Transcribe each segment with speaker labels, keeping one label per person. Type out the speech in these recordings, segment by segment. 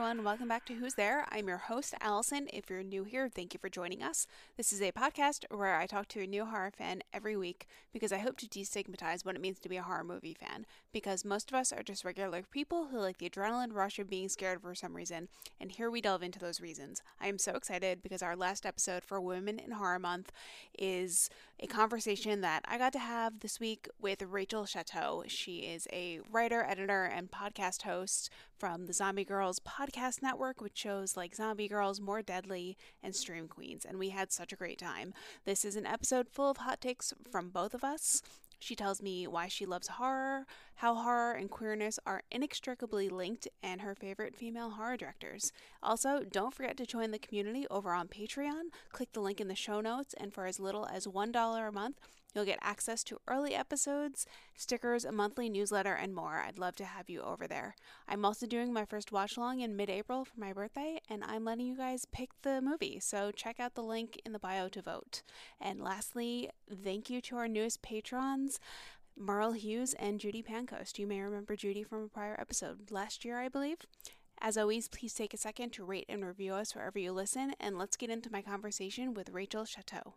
Speaker 1: everyone. Welcome back to Who's There. I'm your host, Allison. If you're new here, thank you for joining us. This is a podcast where I talk to a new horror fan every week because I hope to destigmatize what it means to be a horror movie fan. Because most of us are just regular people who like the adrenaline rush of being scared for some reason, and here we delve into those reasons. I am so excited because our last episode for Women in Horror Month is a conversation that I got to have this week with Rachel Chateau. She is a writer, editor, and podcast host from the Zombie Girls podcast network, with shows like Zombie Girls, More Deadly, and Stream Queens, and we had such a great time. This is an episode full of hot takes from both of us. She tells me why she loves horror, how horror and queerness are inextricably linked, and her favorite female horror directors. Also, don't forget to join the community over on Patreon. Click the link in the show notes, and for as little as $1 a month, you'll get access to early episodes, stickers, a monthly newsletter, and more. I'd love to have you over there. I'm also doing my first watch-along in mid-April for my birthday, and I'm letting you guys pick the movie, so check out the link in the bio to vote. And lastly, thank you to our newest patrons, Merle Hughes and Judy Pancoast. You may remember Judy from a prior episode last year, I believe. As always, please take a second to rate and review us wherever you listen, and let's get into my conversation with Rachel Chateau.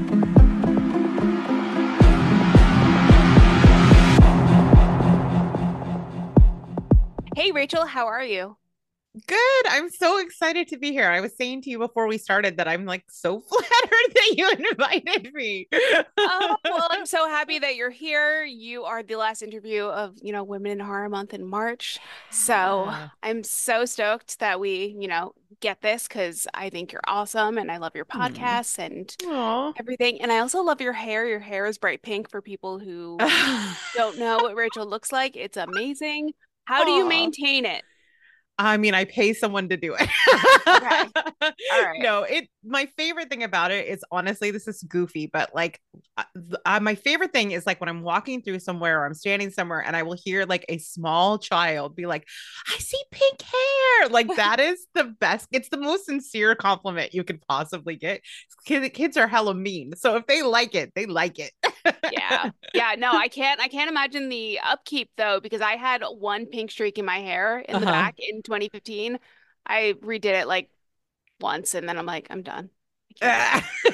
Speaker 1: Hey Rachel, how are you?
Speaker 2: Good. I'm so excited to be here. I was saying to you before we started that I'm like so flattered that you invited me.
Speaker 1: Oh, well, I'm so happy that you're here. You are the last interview of, Women in Horror Month in March. So
Speaker 2: Yeah.
Speaker 1: I'm so stoked that we, get this because I think you're awesome and I love your
Speaker 2: Hmm.
Speaker 1: podcasts and
Speaker 2: Aw.
Speaker 1: everything. And I also love your hair. Your hair is bright pink for people who don't know what Rachel looks like. It's amazing. How do you
Speaker 2: Aw.
Speaker 1: maintain it?
Speaker 2: I mean, I pay someone to do it.
Speaker 1: Okay. All right.
Speaker 2: No, my favorite thing about it is honestly, this is goofy, but like my favorite thing is like when I'm walking through somewhere or I'm standing somewhere and I will hear like a small child be like, I see pink hair. Like that is the best. It's the most sincere compliment you could possibly get. Kids are hella mean. So if they like it, they like it.
Speaker 1: Yeah. Yeah, no, I can't imagine the upkeep though, because I had one pink streak in my hair in the
Speaker 2: Uh-huh.
Speaker 1: back in 2015. I redid it like once and then I'm like, I'm done. I can't.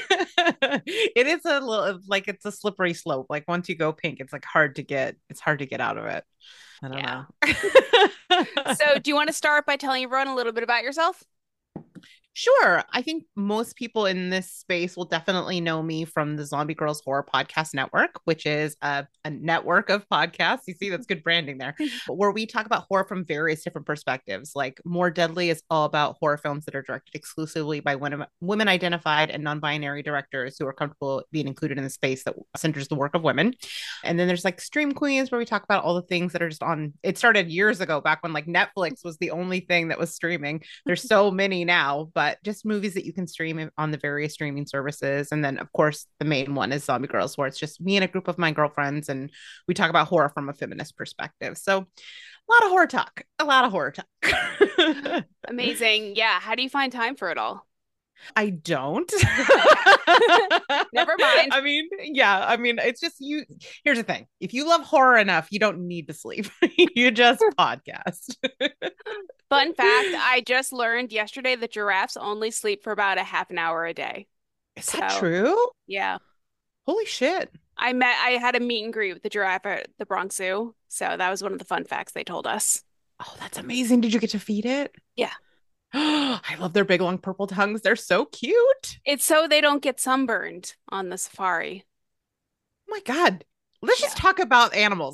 Speaker 2: It is a little like it's a slippery slope. Like once you go pink, it's like hard to get out of it. I don't
Speaker 1: Yeah.
Speaker 2: know.
Speaker 1: So, do you want to start by telling everyone a little bit about yourself?
Speaker 2: Sure. I think most people in this space will definitely know me from the Zombie Girls Horror Podcast Network, which is a network of podcasts. You see, that's good branding there, where we talk about horror from various different perspectives. Like More Deadly is all about horror films that are directed exclusively by women identified and non binary directors who are comfortable being included in the space that centers the work of women. And then there's like Stream Queens, where we talk about all the things that are just on. It started years ago, back when like Netflix was the only thing that was streaming. There's so many now, but just movies that you can stream on the various streaming services. And then, of course, the main one is Zombie Girls, where it's just me and a group of my girlfriends, and we talk about horror from a feminist perspective. So, a lot of horror talk, a lot of horror talk.
Speaker 1: Amazing. Yeah. How do you find time for it all?
Speaker 2: I don't.
Speaker 1: Never mind.
Speaker 2: I mean, yeah, I mean, it's just you. Here's the thing: if you love horror enough, you don't need to sleep. You just podcast.
Speaker 1: Fun fact, I just learned yesterday that giraffes only sleep for about a half an hour a day.
Speaker 2: Is that
Speaker 1: So,
Speaker 2: true?
Speaker 1: yeah.
Speaker 2: Holy shit.
Speaker 1: I had a meet and greet with the giraffe at the Bronx Zoo. So that was one of the fun facts they told us.
Speaker 2: Oh, that's amazing. Did you get to feed it?
Speaker 1: Yeah.
Speaker 2: I love their big long purple tongues. They're so cute.
Speaker 1: It's so they don't get sunburned on the safari.
Speaker 2: Oh my God. Let's just
Speaker 1: Yeah.
Speaker 2: talk about animals.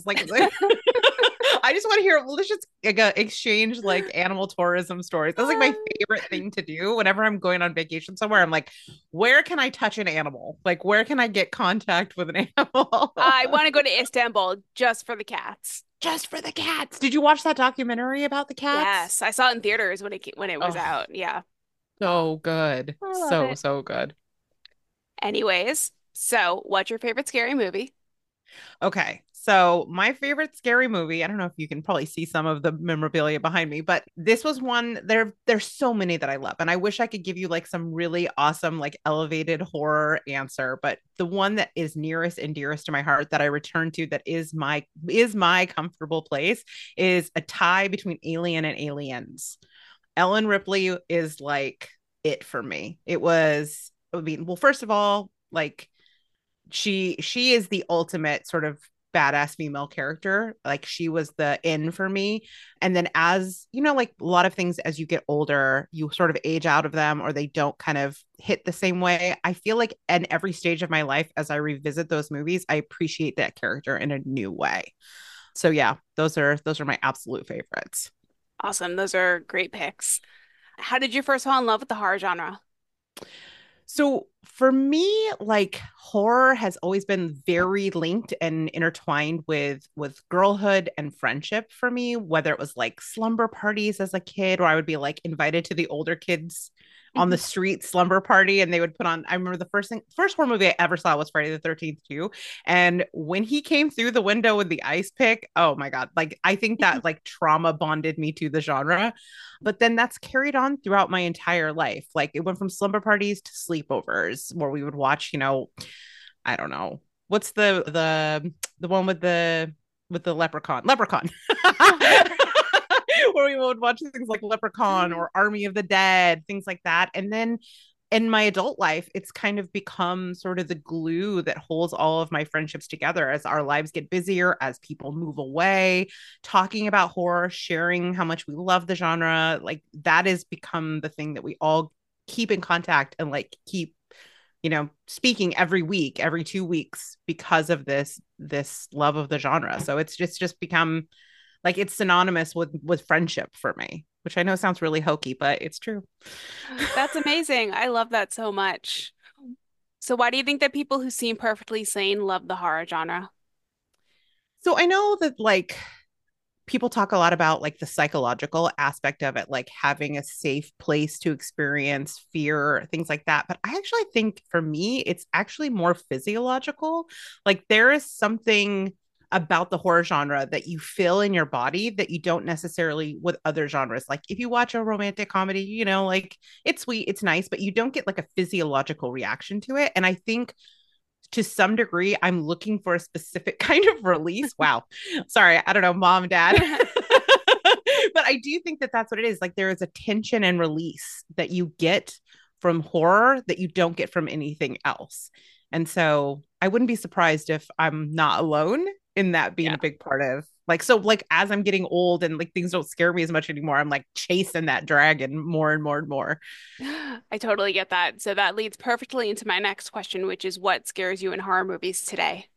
Speaker 2: I just want to hear, let's just exchange like animal tourism stories. That's like my favorite thing to do whenever I'm going on vacation somewhere. I'm like, where can I touch an animal? Like, where can I get contact with an animal?
Speaker 1: I want to go to Istanbul just for the cats.
Speaker 2: Just for the cats. Did you watch that documentary about the cats?
Speaker 1: Yes, I saw it in theaters when it was
Speaker 2: Oh,
Speaker 1: out. Yeah.
Speaker 2: so good.
Speaker 1: I love
Speaker 2: So,
Speaker 1: it.
Speaker 2: so good.
Speaker 1: Anyways, so what's your favorite scary movie?
Speaker 2: Okay. So my favorite scary movie, I don't know if you can probably see some of the memorabilia behind me, but this was one there's so many that I love. And I wish I could give you like some really awesome, like elevated horror answer. But the one that is nearest and dearest to my heart that I return to that is my comfortable place is a tie between Alien and Aliens. Ellen Ripley is like it for me. It was, I mean, well, first of all, like she is the ultimate sort of badass female character. Like she was the in for me. And then as you know, like a lot of things as you get older, you sort of age out of them or they don't kind of hit the same way. I feel like in every stage of my life, as I revisit those movies, I appreciate that character in a new way. So yeah, those are my absolute favorites.
Speaker 1: Awesome. Those are great picks. How did you first fall in love with the horror genre?
Speaker 2: So for me, like horror has always been very linked and intertwined with girlhood and friendship for me, whether it was like slumber parties as a kid, or I would be like invited to the older kids on the street slumber party and they would put on. I remember the first horror movie I ever saw was Friday the 13th too. And when he came through the window with the ice pick, oh my God, like I think that like trauma bonded me to the genre. But then that's carried on throughout my entire life. Like it went from slumber parties to sleepovers where we would watch, I don't know. What's the one with the leprechaun? Leprechaun. Where we would watch things like Leprechaun or Army of the Dead, things like that. And then in my adult life, it's kind of become sort of the glue that holds all of my friendships together as our lives get busier, as people move away, talking about horror, sharing how much we love the genre. Like that has become the thing that we all keep in contact and like keep speaking every week, every 2 weeks because of this love of the genre. So it's just become like it's synonymous with friendship for me, which I know sounds really hokey, but it's true.
Speaker 1: That's amazing. I love that so much. So why do you think that people who seem perfectly sane love the horror genre?
Speaker 2: So I know that like people talk a lot about like the psychological aspect of it, like having a safe place to experience fear, things like that. But I actually think for me, it's actually more physiological. Like there is something about the horror genre that you feel in your body that you don't necessarily with other genres. Like if you watch a romantic comedy, like it's sweet, it's nice, but you don't get like a physiological reaction to it. And I think to some degree, I'm looking for a specific kind of release. Wow. Sorry. I don't know, mom, dad. But I do think that that's what it is. Like there is a tension and release that you get from horror that you don't get from anything else. And so I wouldn't be surprised if I'm not alone in that being
Speaker 1: Yeah.
Speaker 2: a big part of like, so like as I'm getting old and like things don't scare me as much anymore, I'm like chasing that dragon more and more and more.
Speaker 1: I totally get that. So that leads perfectly into my next question, which is what scares you in horror movies today?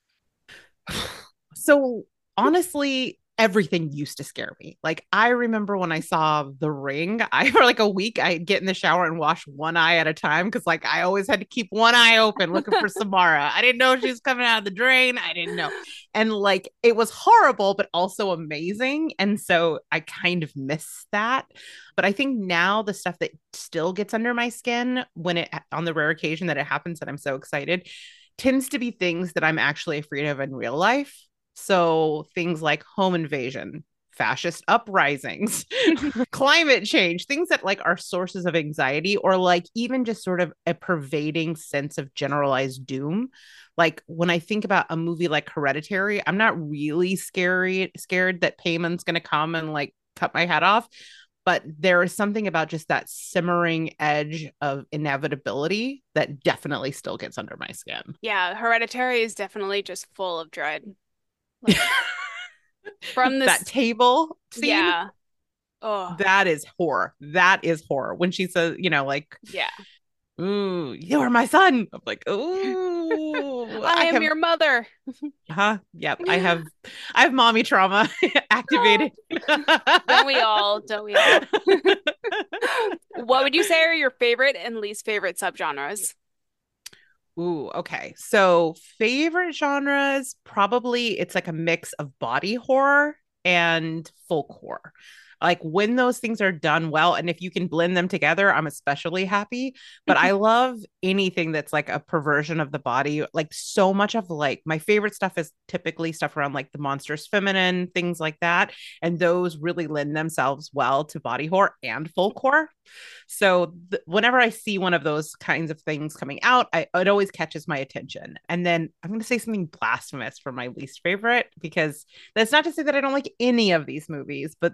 Speaker 2: So honestly, everything used to scare me. Like I remember when I saw The Ring, I for like a week I'd get in the shower and wash one eye at a time because like I always had to keep one eye open looking for Samara. I didn't know she was coming out of the drain. I didn't know. And like it was horrible, but also amazing. And so I kind of miss that. But I think now the stuff that still gets under my skin when it on the rare occasion that it happens that I'm so excited tends to be things that I'm actually afraid of in real life. So things like home invasion, fascist uprisings, climate change, things that like are sources of anxiety or like even just sort of a pervading sense of generalized doom. Like when I think about a movie like Hereditary, I'm not really scared that Payman's going to come and like cut my head off, but there is something about just that simmering edge of inevitability that definitely still gets under my skin.
Speaker 1: Yeah, Hereditary is definitely just full of dread. Like from
Speaker 2: That
Speaker 1: this,
Speaker 2: table scene,
Speaker 1: yeah. Oh,
Speaker 2: that is horror. That is horror. When she says,
Speaker 1: yeah.
Speaker 2: ooh, you are my son. I'm like, ooh,
Speaker 1: I
Speaker 2: I
Speaker 1: am
Speaker 2: have,
Speaker 1: your mother.
Speaker 2: huh? Yep. I have mommy trauma
Speaker 1: Oh,
Speaker 2: activated.
Speaker 1: don't we all? Don't we all? What would you say are your favorite and least favorite subgenres?
Speaker 2: Ooh, okay. So favorite genres, probably it's like a mix of body horror and folk horror. Like when those things are done well, and if you can blend them together, I'm especially happy. But I love anything that's like a perversion of the body. Like so much of like my favorite stuff is typically stuff around like the monstrous feminine, things like that. And those really lend themselves well to body horror and folk horror. So whenever I see one of those kinds of things coming out, it always catches my attention. And then I'm going to say something blasphemous for my least favorite because that's not to say that I don't like any of these movies, but they do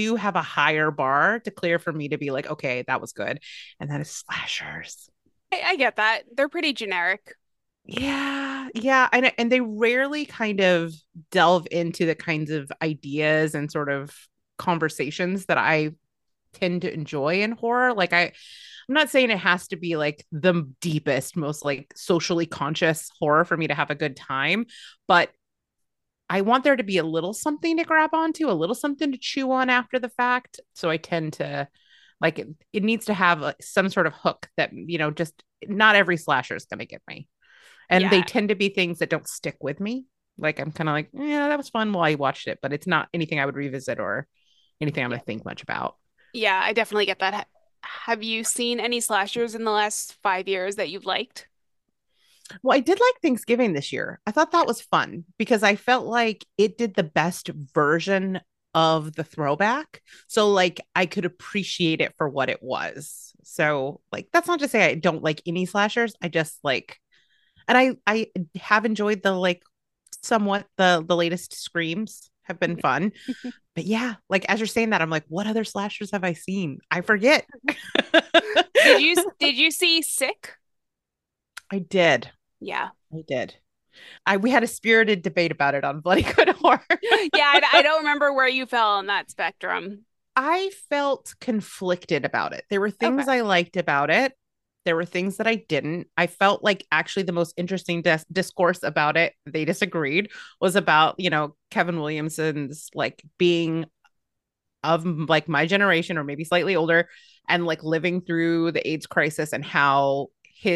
Speaker 2: do have a higher bar to clear for me to be like, okay, that was good. And that is slashers.
Speaker 1: I get that. They're pretty generic.
Speaker 2: Yeah, yeah, and they rarely kind of delve into the kinds of ideas and sort of conversations that I tend to enjoy in horror. I'm not saying it has to be like the deepest, most like socially conscious horror for me to have a good time, but I want there to be a little something to grab onto, a little something to chew on after the fact. So I tend to like it needs to have some sort of hook that, just not every slasher is going to get me. And they
Speaker 1: Yeah.
Speaker 2: tend to be things that don't stick with me. Like I'm kind of like, yeah, that was fun while I watched it, but it's not anything I would revisit or anything I'm
Speaker 1: Yeah.
Speaker 2: going to think much about.
Speaker 1: Yeah, I definitely get that. Have you seen any slashers in the last 5 years that you've liked?
Speaker 2: Well, I did like Thanksgiving this year. I thought that was fun because I felt like it did the best version of the throwback. So like I could appreciate it for what it was. So like that's not to say I don't like any slashers. I just like and I have enjoyed the like somewhat the latest screams have been fun. But yeah, like as you're saying that, I'm like, what other slashers have I seen? I forget.
Speaker 1: Did you see Sick?
Speaker 2: I did.
Speaker 1: Yeah.
Speaker 2: I did. We had a spirited debate about it on Bloody Good Horror.
Speaker 1: Yeah, I don't remember where you fell on that spectrum.
Speaker 2: I felt conflicted about it. There were
Speaker 1: Okay.
Speaker 2: things I liked about it. There were things that I didn't. I felt like actually the most interesting discourse about it, they disagreed, was about, Kevin Williamson's like being of like my generation or maybe slightly older and like living through the AIDS crisis and how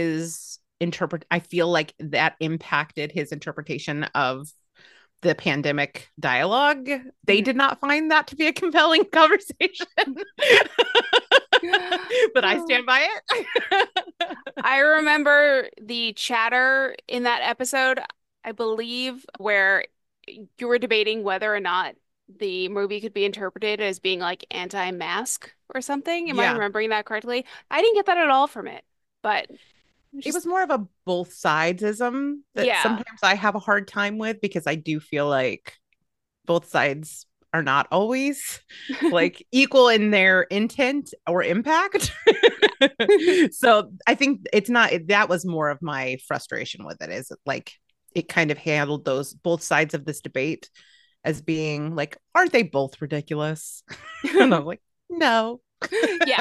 Speaker 2: I feel like that impacted his interpretation of the pandemic dialogue. They
Speaker 1: Mhm.
Speaker 2: did not find that to be a compelling conversation. But I stand by it.
Speaker 1: I remember the chatter in that episode, I believe, where you were debating whether or not the movie could be interpreted as being like anti-mask or something. Am I
Speaker 2: Yeah.
Speaker 1: remembering that correctly? I didn't get that at all from it, but
Speaker 2: It
Speaker 1: just
Speaker 2: was more of a both sidesism that
Speaker 1: yeah.
Speaker 2: sometimes I have a hard time with because I do feel like both sides are not always like equal in their intent or impact. So I think it's not that was more of my frustration with it is like it kind of handled those both sides of this debate as being like, aren't they both ridiculous? And I'm like, no.
Speaker 1: Yeah.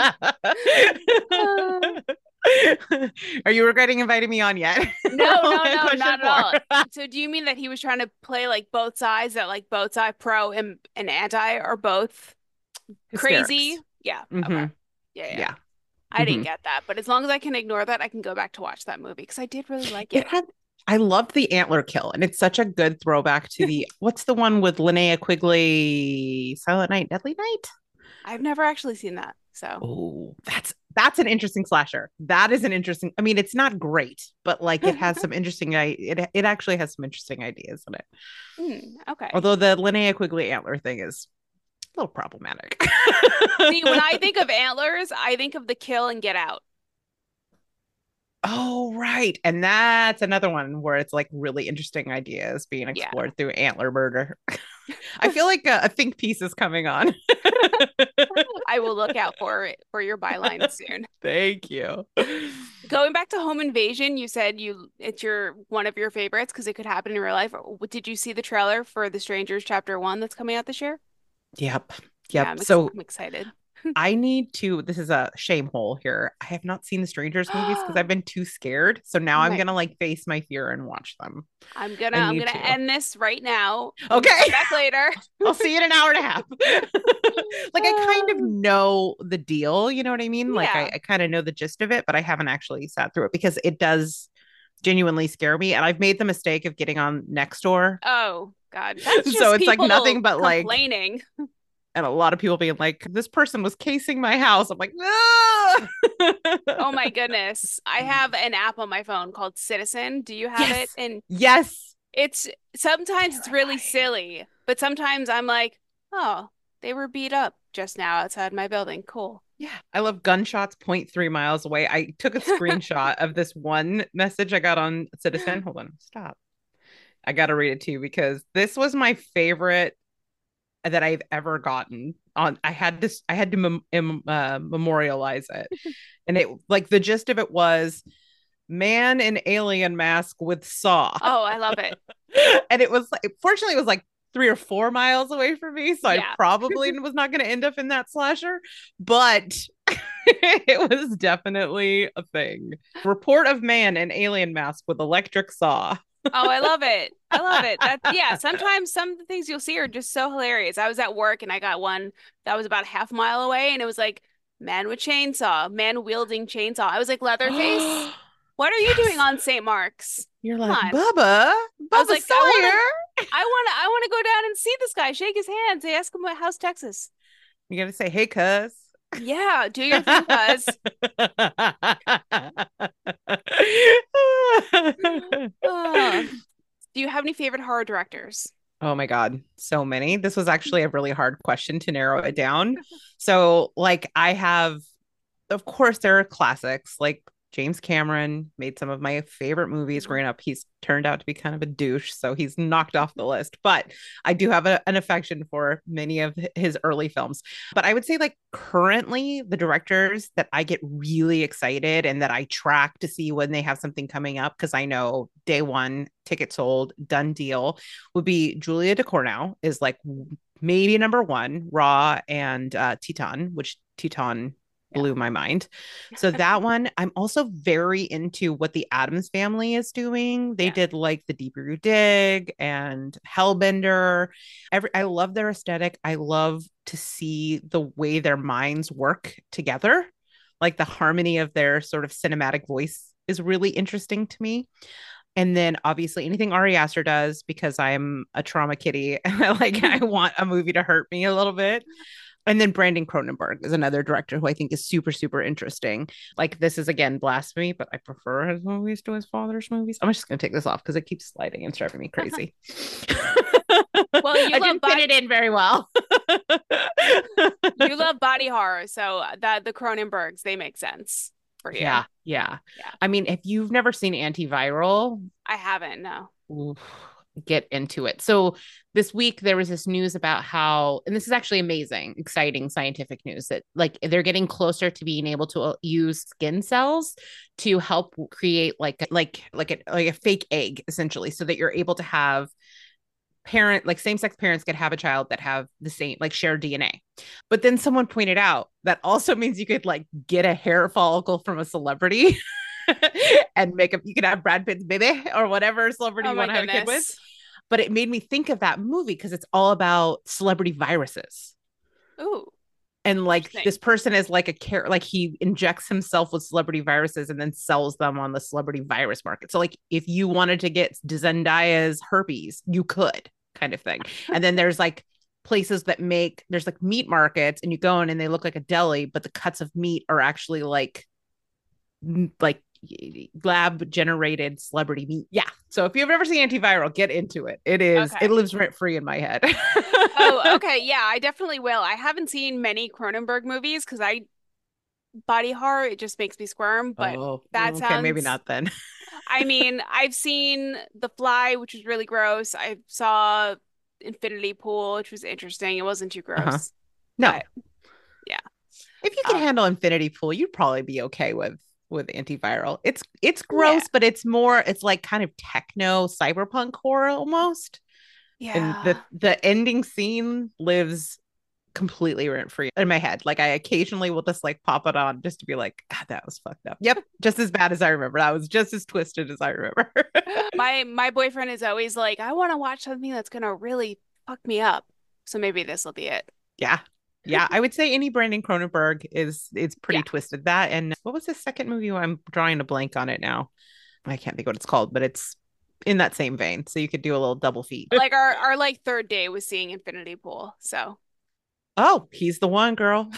Speaker 1: Uh,
Speaker 2: Are you regretting inviting me on yet?
Speaker 1: no, no, no,
Speaker 2: Question
Speaker 1: not at
Speaker 2: four.
Speaker 1: all. So do you mean that he was trying to play like both sides, that like both side pro and anti are both crazy?
Speaker 2: Hysterics.
Speaker 1: Yeah. Okay.
Speaker 2: Mm-hmm.
Speaker 1: Yeah, yeah.
Speaker 2: Yeah.
Speaker 1: I didn't
Speaker 2: Mm-hmm.
Speaker 1: get that, but as long as I can ignore that, I can go back to watch that movie because I did really like
Speaker 2: It
Speaker 1: it.
Speaker 2: had I loved the antler kill, and it's such a good throwback to the what's the one with Linnea Quigley, Silent Night, Deadly Night?
Speaker 1: I've never actually seen that. So,
Speaker 2: Oh, that's an interesting slasher. That is an interesting. I mean, it's not great, but like it has some interesting. It actually has some interesting ideas in it.
Speaker 1: okay.
Speaker 2: Although the Linnea Quigley antler thing is a little problematic.
Speaker 1: See, when I think of antlers, I think of The Kill and Get Out.
Speaker 2: Oh, right. And that's another one where it's like really interesting ideas being
Speaker 1: Yeah.
Speaker 2: explored through antler murder. I feel like a think piece is coming on.
Speaker 1: I will look out for it for your byline soon.
Speaker 2: Thank you.
Speaker 1: Going back to Home Invasion, you said it's your one of your favorites because it could happen in real life. Did you see the trailer for The Strangers Chapter 1 that's coming out this year?
Speaker 2: Yep.
Speaker 1: Yeah,
Speaker 2: Yep. So
Speaker 1: I'm excited.
Speaker 2: I need to, this is a shame hole here. I have not seen the Strangers movies because I've been too scared. So now
Speaker 1: Oh
Speaker 2: I'm
Speaker 1: my,
Speaker 2: gonna like face my fear and watch them. I
Speaker 1: I'm
Speaker 2: need
Speaker 1: gonna
Speaker 2: to.
Speaker 1: end this right now and we'll
Speaker 2: Okay.
Speaker 1: come back later.
Speaker 2: I'll see you in an hour and a half. Like I kind of know the deal, you know what I mean? Like
Speaker 1: Yeah.
Speaker 2: I kind of know the gist of it, but I haven't actually sat through it because it does genuinely scare me. And I've made the mistake of getting on Nextdoor.
Speaker 1: Oh God, that's
Speaker 2: So
Speaker 1: just
Speaker 2: it's like
Speaker 1: people
Speaker 2: nothing but like,
Speaker 1: complaining.
Speaker 2: and a lot of people being like, this person was casing my house. I'm like, no.
Speaker 1: Oh my goodness. I have an app on my phone called Citizen. Do you have it?
Speaker 2: Yes.
Speaker 1: And
Speaker 2: Yes.
Speaker 1: it's sometimes it's really
Speaker 2: Terrifying.
Speaker 1: silly, but sometimes I'm like, oh, they were beat up just now outside my building. Cool.
Speaker 2: Yeah. I love gunshots 0.3 miles away. I took a screenshot of this one message I got on Citizen. Hold on. Stop. I got to read it to you because this was my favorite that I've ever gotten on. I had to memorialize it. And it like the gist of it was man in alien mask with saw.
Speaker 1: Oh, I love it.
Speaker 2: And it was like, fortunately, it was like 3 or 4 miles away from me. So I
Speaker 1: Yeah.
Speaker 2: probably was not going to end up in that slasher, but it was definitely a thing. Report of man in alien mask with electric saw.
Speaker 1: Oh, I love it. I love it. That yeah, sometimes some of the things you'll see are just so hilarious. I was at work and I got one that was about a half mile away and it was like man with chainsaw, man wielding chainsaw. I was like, Leatherface, what are you doing
Speaker 2: Yes.
Speaker 1: on St. Mark's?
Speaker 2: You're
Speaker 1: Come
Speaker 2: like,
Speaker 1: on.
Speaker 2: Bubba,
Speaker 1: I was
Speaker 2: Bubba
Speaker 1: like,
Speaker 2: Sawyer.
Speaker 1: I want to go down and see this guy, shake his hand, say, ask him what how's Texas.
Speaker 2: You got to say, hey, cuz.
Speaker 1: Yeah, do your thing, cuz. Uh, do you have any favorite horror directors?
Speaker 2: Oh my God, so many. This was actually a really hard question to narrow it down. So, like, I have, of course, there are classics like James Cameron made some of my favorite movies
Speaker 1: Mhm.
Speaker 2: growing up. He's turned out to be kind of a douche, so he's knocked off the list. But I do have an affection for many of his early films. But I would say, like, currently, the directors that I get really excited and that I track to see when they have something coming up, because I know day one, ticket sold, done deal, would be Julia Ducournau, is like maybe number one, Raw and Titan, which Titan
Speaker 1: Yeah.
Speaker 2: blew my mind. So that one, I'm also very into what the Addams family is doing. They
Speaker 1: Yeah.
Speaker 2: did like the Deeper You Dig and Hellbender. I love their aesthetic. I love to see the way their minds work together. Like the harmony of their sort of cinematic voice is really interesting to me. And then obviously anything Ari Aster does, because I'm a trauma kitty and I want a movie to hurt me a little bit. And then Brandon Cronenberg is another director who I think is super, super interesting. Like this is again blasphemy, but I prefer his movies to his father's movies. I'm just gonna take this off because it keeps sliding and driving me crazy.
Speaker 1: Well, you
Speaker 2: I
Speaker 1: love
Speaker 2: didn't fit it in very well.
Speaker 1: you love body horror, so that the Cronenbergs, they make sense for you.
Speaker 2: Yeah, yeah.
Speaker 1: Yeah.
Speaker 2: I mean, if you've never seen Antiviral,
Speaker 1: I haven't, no.
Speaker 2: oof, get into it. So this week there was this news about how, and this is actually amazing, exciting scientific news that like they're getting closer to being able to use skin cells to help create like a fake egg essentially, so that you're able to have same-sex parents could have a child that have the same like shared DNA. But then someone pointed out that also means you could like get a hair follicle from a celebrity and you could have Brad Pitt's baby or whatever celebrity
Speaker 1: Oh
Speaker 2: you
Speaker 1: my
Speaker 2: want to have a kid with.
Speaker 1: goodness.
Speaker 2: But it made me think of that movie because it's all about celebrity viruses.
Speaker 1: Ooh,
Speaker 2: And like
Speaker 1: interesting.
Speaker 2: this person is like like he injects himself with celebrity viruses and then sells them on the celebrity virus market. So like if you wanted to get Zendaya's herpes, you could, kind of thing. And then there's like places that there's like meat markets and you go in and they look like a deli, but the cuts of meat are actually like lab generated celebrity meat. Yeah. So if you've ever seen Antiviral, get into it.
Speaker 1: Okay.
Speaker 2: It lives rent free in my head.
Speaker 1: Oh, okay. Yeah, I definitely will. I haven't seen many Cronenberg movies because body horror, it just makes me squirm, but
Speaker 2: Oh,
Speaker 1: that
Speaker 2: okay. Maybe
Speaker 1: sounds,
Speaker 2: not then.
Speaker 1: I mean, I've seen The Fly, which was really gross. I saw Infinity Pool, which was interesting. It wasn't too
Speaker 2: Uh-huh.
Speaker 1: gross,
Speaker 2: No.
Speaker 1: but yeah.
Speaker 2: If you can handle Infinity Pool, you'd probably be okay with Antiviral. It's
Speaker 1: Yeah.
Speaker 2: gross, but it's like kind of techno cyberpunk horror almost. And
Speaker 1: Yeah.
Speaker 2: the ending scene lives completely rent free in my head. Like I occasionally will just like pop it on just to be like, God, that was fucked up. Yep, just as bad as I remember. That was just as twisted as I remember.
Speaker 1: My boyfriend is always like, I want to watch something that's gonna really fuck me up. So maybe this will be it.
Speaker 2: Yeah. Yeah, I would say any Brandon Cronenberg it's
Speaker 1: Yeah.
Speaker 2: pretty twisted. That and what was his second movie? I'm drawing a blank on it now. I can't think what it's called, but it's in that same vein. So you could do a little double feat.
Speaker 1: Like our like third day was seeing Infinity Pool. So
Speaker 2: Oh, he's the one, girl.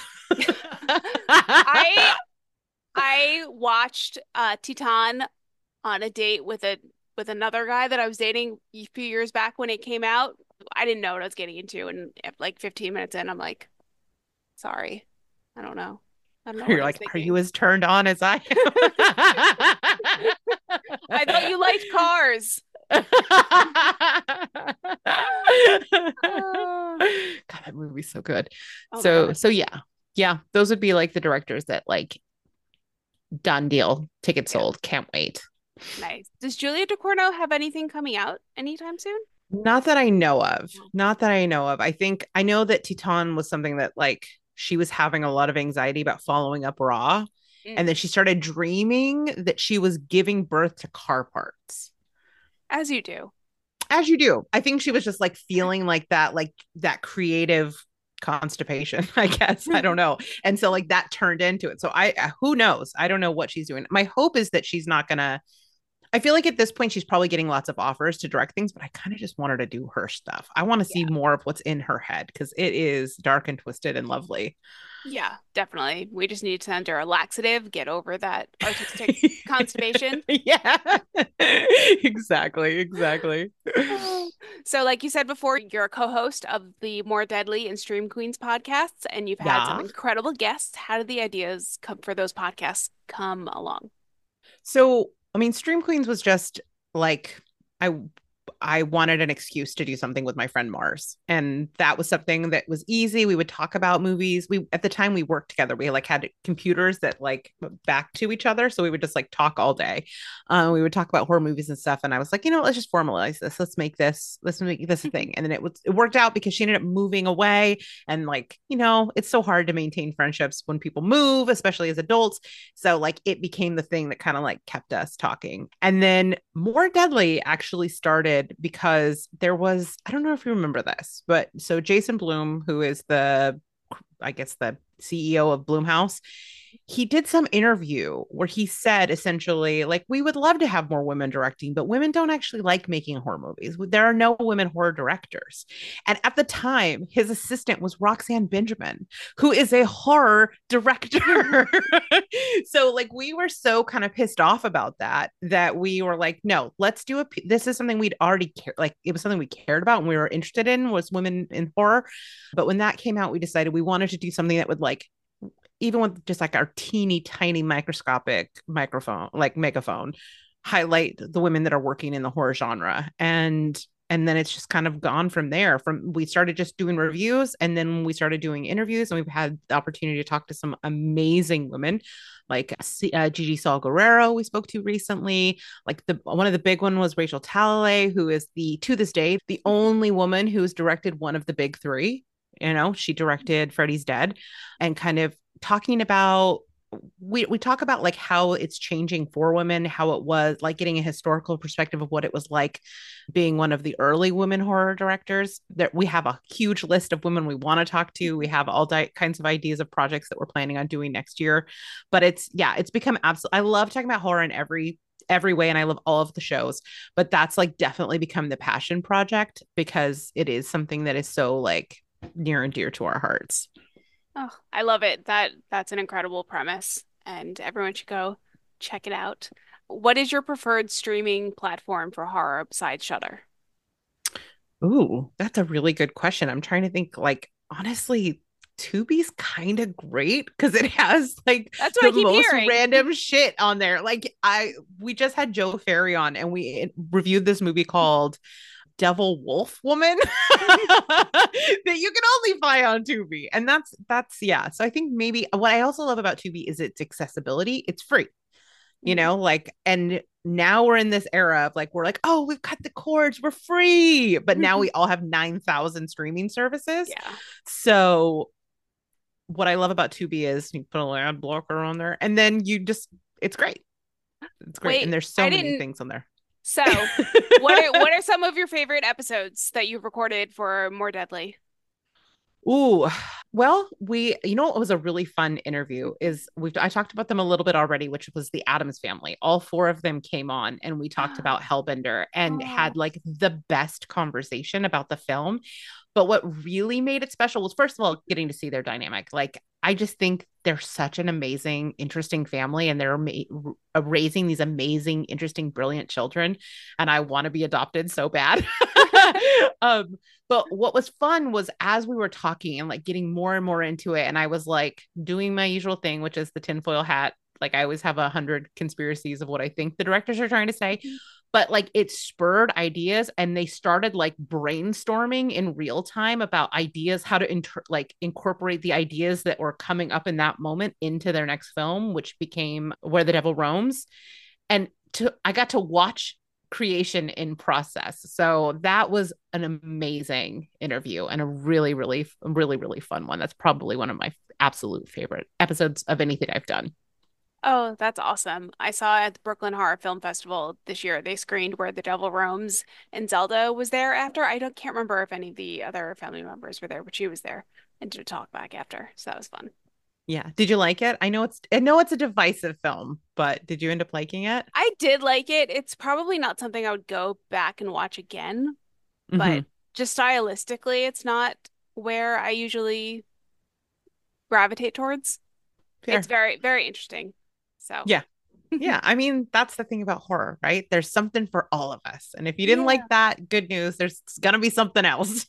Speaker 1: I I watched Titan on a date with another guy that I was dating a few years back when it came out. I didn't know what I was getting into, and like 15 minutes in, I'm like, sorry, I don't know. I don't know what
Speaker 2: You're
Speaker 1: I was
Speaker 2: like, are you
Speaker 1: thinking.
Speaker 2: as turned on as I
Speaker 1: I thought you liked cars.
Speaker 2: am? God, that movie's so good.
Speaker 1: Oh my
Speaker 2: So
Speaker 1: God.
Speaker 2: so yeah. Yeah, those would be like the directors that like done deal, ticket
Speaker 1: Yeah.
Speaker 2: sold, can't wait.
Speaker 1: Nice. Does Julia Ducournau have anything coming out anytime soon?
Speaker 2: Not that I know of.
Speaker 1: No.
Speaker 2: Not that I know of. I think I know that Titan was something that like she was having a lot of anxiety about following up Raw. And then
Speaker 1: Mm.
Speaker 2: she started dreaming that she was giving birth to car parts.
Speaker 1: As you do.
Speaker 2: As you do. I think she was just like that creative constipation, I guess. I don't know. And so like that turned into it. So I who knows? I don't know what she's doing. My hope is that she's not gonna I feel like at this point she's probably getting lots of offers to direct things, but I kind of just want her to do her stuff. I want to see
Speaker 1: Yeah.
Speaker 2: more of what's in her head because it is dark and twisted and lovely.
Speaker 1: Yeah, definitely. We just need to send her a laxative, get over that artistic constipation.
Speaker 2: Yeah. Exactly. Exactly.
Speaker 1: So, like you said before, you're a co-host of the More Deadly and Stream Queens podcasts, and you've had some
Speaker 2: Yeah.
Speaker 1: incredible guests. How did the ideas come for those podcasts come along?
Speaker 2: So, I mean, Stream Queens was just like I I wanted an excuse to do something with my friend Mars. And that was something that was easy. We would talk about movies. We at the time we worked together. We like had computers that like back to each other. So we would just like talk all day. We would talk about horror movies and stuff. And I was like, let's just formalize this. Let's make this a thing. And then it worked out because she ended up moving away. And like, it's so hard to maintain friendships when people move, especially as adults. So like it became the thing that kind of like kept us talking. And then More Deadly actually started because there was, I don't know if you remember this, but so Jason Blum, who is I guess the CEO of Blumhouse, he did some interview where he said essentially, like, we would love to have more women directing, but women don't actually like making horror movies. There are no women horror directors. And at the time, his assistant was Roxanne Benjamin, who is a horror director. So, like, we were so kind of pissed off about that we were like, no, let's do this is something we'd already cared, like, it was something we cared about and we were interested in was women in horror. But when that came out, we decided we wanted to do something that would like even with just like our teeny tiny microscopic microphone, like megaphone, highlight the women that are working in the horror genre. And then it's just kind of gone from there. From we started just doing reviews and then we started doing interviews and we've had the opportunity to talk to some amazing women like Gigi Saul Guerrero we spoke to recently. Like one of the big one was Rachel Talalay, who is to this day the only woman who's directed one of the big three. She directed Freddy's Dead, and kind of talking about we talk about like how it's changing for women, how it was like getting a historical perspective of what it was like being one of the early women horror directors. That we have a huge list of women we want to talk to. We have all kinds of ideas of projects that we're planning on doing next year. But it's become absolutely. I love talking about horror in every way and I love all of the shows, but that's like definitely become the passion project because it is something that is so like near and dear to our hearts.
Speaker 1: Oh, I love it. That's an incredible premise, and everyone should go check it out. What is your preferred streaming platform for horror besides Shudder?
Speaker 2: Ooh, that's a really good question. I'm trying to think like honestly, Tubi's kind of great because it has like
Speaker 1: That's what I
Speaker 2: the
Speaker 1: keep
Speaker 2: most
Speaker 1: hearing.
Speaker 2: random shit on there. Like we just had Joe Ferry on and we reviewed this movie called Devil Wolf Woman that you can only find on Tubi. And that's yeah. So I think maybe what I also love about Tubi is its accessibility. It's free, like, and now we're in this era of like, we're like, oh, we've cut the cords, we're free. But now we all have 9,000 streaming services.
Speaker 1: Yeah.
Speaker 2: So what I love about Tubi is you put an ad blocker on there and then it's great. It's great. And
Speaker 1: Wait,
Speaker 2: there's so
Speaker 1: I
Speaker 2: many
Speaker 1: didn't.
Speaker 2: things on there.
Speaker 1: So, what are some of your favorite episodes that you've recorded for More Deadly?
Speaker 2: Ooh, well, what was a really fun interview is I talked about them a little bit already, which was the Addams family. All four of them came on and we talked about Hellbender and
Speaker 1: Oh.
Speaker 2: had like the best conversation about the film. But what really made it special was, first of all, getting to see their dynamic. Like, I just think they're such an amazing, interesting family, and they're raising these amazing, interesting, brilliant children. And I want to be adopted so bad. But what was fun was as we were talking and like getting more and more into it, and I was like doing my usual thing, which is the tinfoil hat. Like I always have 100 conspiracies of what I think the directors are trying to say. but like it spurred ideas, and they started like brainstorming in real time about ideas, how to like incorporate the ideas that were coming up in that moment into their next film, which became Where the Devil Roams. And I got to watch creation in process. So that was an amazing interview and a really, really, really, really fun one. That's probably one of my absolute favorite episodes of anything I've done.
Speaker 1: Oh, that's awesome. I saw at the Brooklyn Horror Film Festival this year, they screened Where the Devil Roams, and Zelda was there after. Can't remember if any of the other family members were there, but she was there and did a talk back after. So that was fun.
Speaker 2: Yeah. Did you like it? I know it's a divisive film, but did you end up liking it?
Speaker 1: I did like it. It's probably not something I would go back and watch again, but
Speaker 2: Mm-hmm.
Speaker 1: just stylistically, it's not where I usually gravitate towards. It's
Speaker 2: Fair.
Speaker 1: very, very interesting. So,
Speaker 2: Yeah. Yeah. I mean, that's the thing about horror, right? There's something for all of us. And if you didn't like
Speaker 1: yeah.
Speaker 2: that, good news, there's gonna be something else.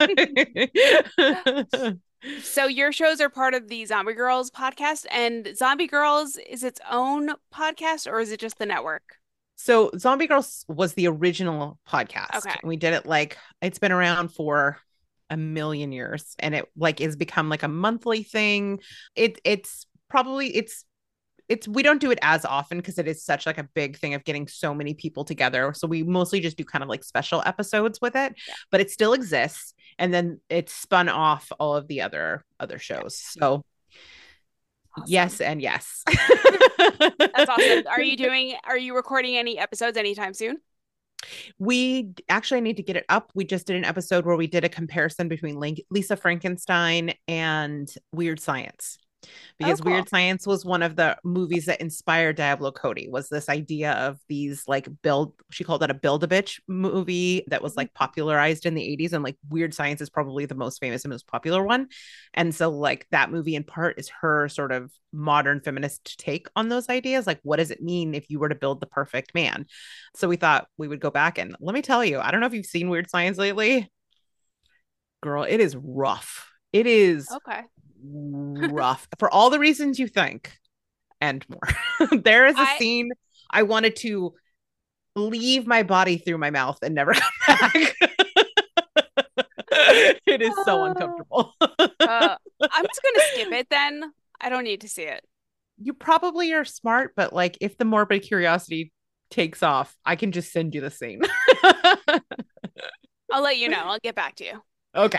Speaker 1: So your shows are part of the Zombie Girls podcast, and Zombie Girls is its own podcast, or is it just the network?
Speaker 2: So Zombie Girls was the original podcast.
Speaker 1: Okay.
Speaker 2: We did it like it's been around for a million years, and it like has become like a monthly thing. It's probably it's we don't do it as often because it is such like a big thing of getting so many people together. So we mostly just do kind of like special episodes with it,
Speaker 1: Yeah.
Speaker 2: but it still exists. And then it's spun off all of the other shows.
Speaker 1: Yes.
Speaker 2: So
Speaker 1: Awesome.
Speaker 2: yes and yes.
Speaker 1: That's awesome. Are you recording any episodes anytime soon?
Speaker 2: We actually need to get it up. We just did an episode where we did a comparison between Lisa Frankenstein and Weird Science,
Speaker 1: Oh,
Speaker 2: because
Speaker 1: cool.
Speaker 2: Weird Science was one of the movies that inspired Diablo Cody. Was this idea of these like she called it a Build-A-Bitch movie that was
Speaker 1: Mhm.
Speaker 2: like popularized in the 80s, and like Weird Science is probably the most famous and most popular one. And so like that movie in part is her sort of modern feminist take on those ideas. Like, what does it mean if you were to build the perfect man? So we thought we would go back, and let me tell you, I don't know if you've seen Weird Science lately. Girl, it is rough. It is
Speaker 1: Okay.
Speaker 2: rough for all the reasons you think and more. There is a
Speaker 1: I
Speaker 2: scene I wanted to leave my body through my mouth and never come back. It is so
Speaker 1: uh,
Speaker 2: uncomfortable.
Speaker 1: I'm just gonna skip it then. I don't need to see it.
Speaker 2: You probably are smart, but like if the morbid curiosity takes off, I can just send you the scene.
Speaker 1: I'll let you know. I'll get back to you.
Speaker 2: Okay.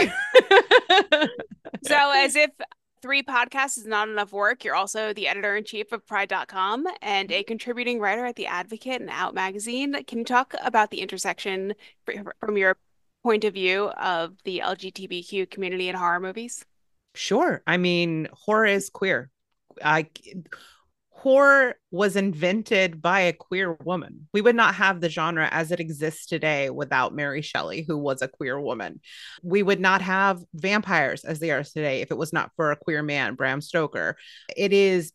Speaker 1: So, as if three podcasts is not enough work, you're also the editor-in-chief of Pride.com and a contributing writer at The Advocate and Out magazine. Can you talk about the intersection from your point of view of the LGBTQ community in horror movies?
Speaker 2: Sure. I mean, horror is queer. I Horror was invented by a queer woman. We would not have the genre as it exists today without Mary Shelley, who was a queer woman. We would not have vampires as they are today if it was not for a queer man, Bram Stoker. It is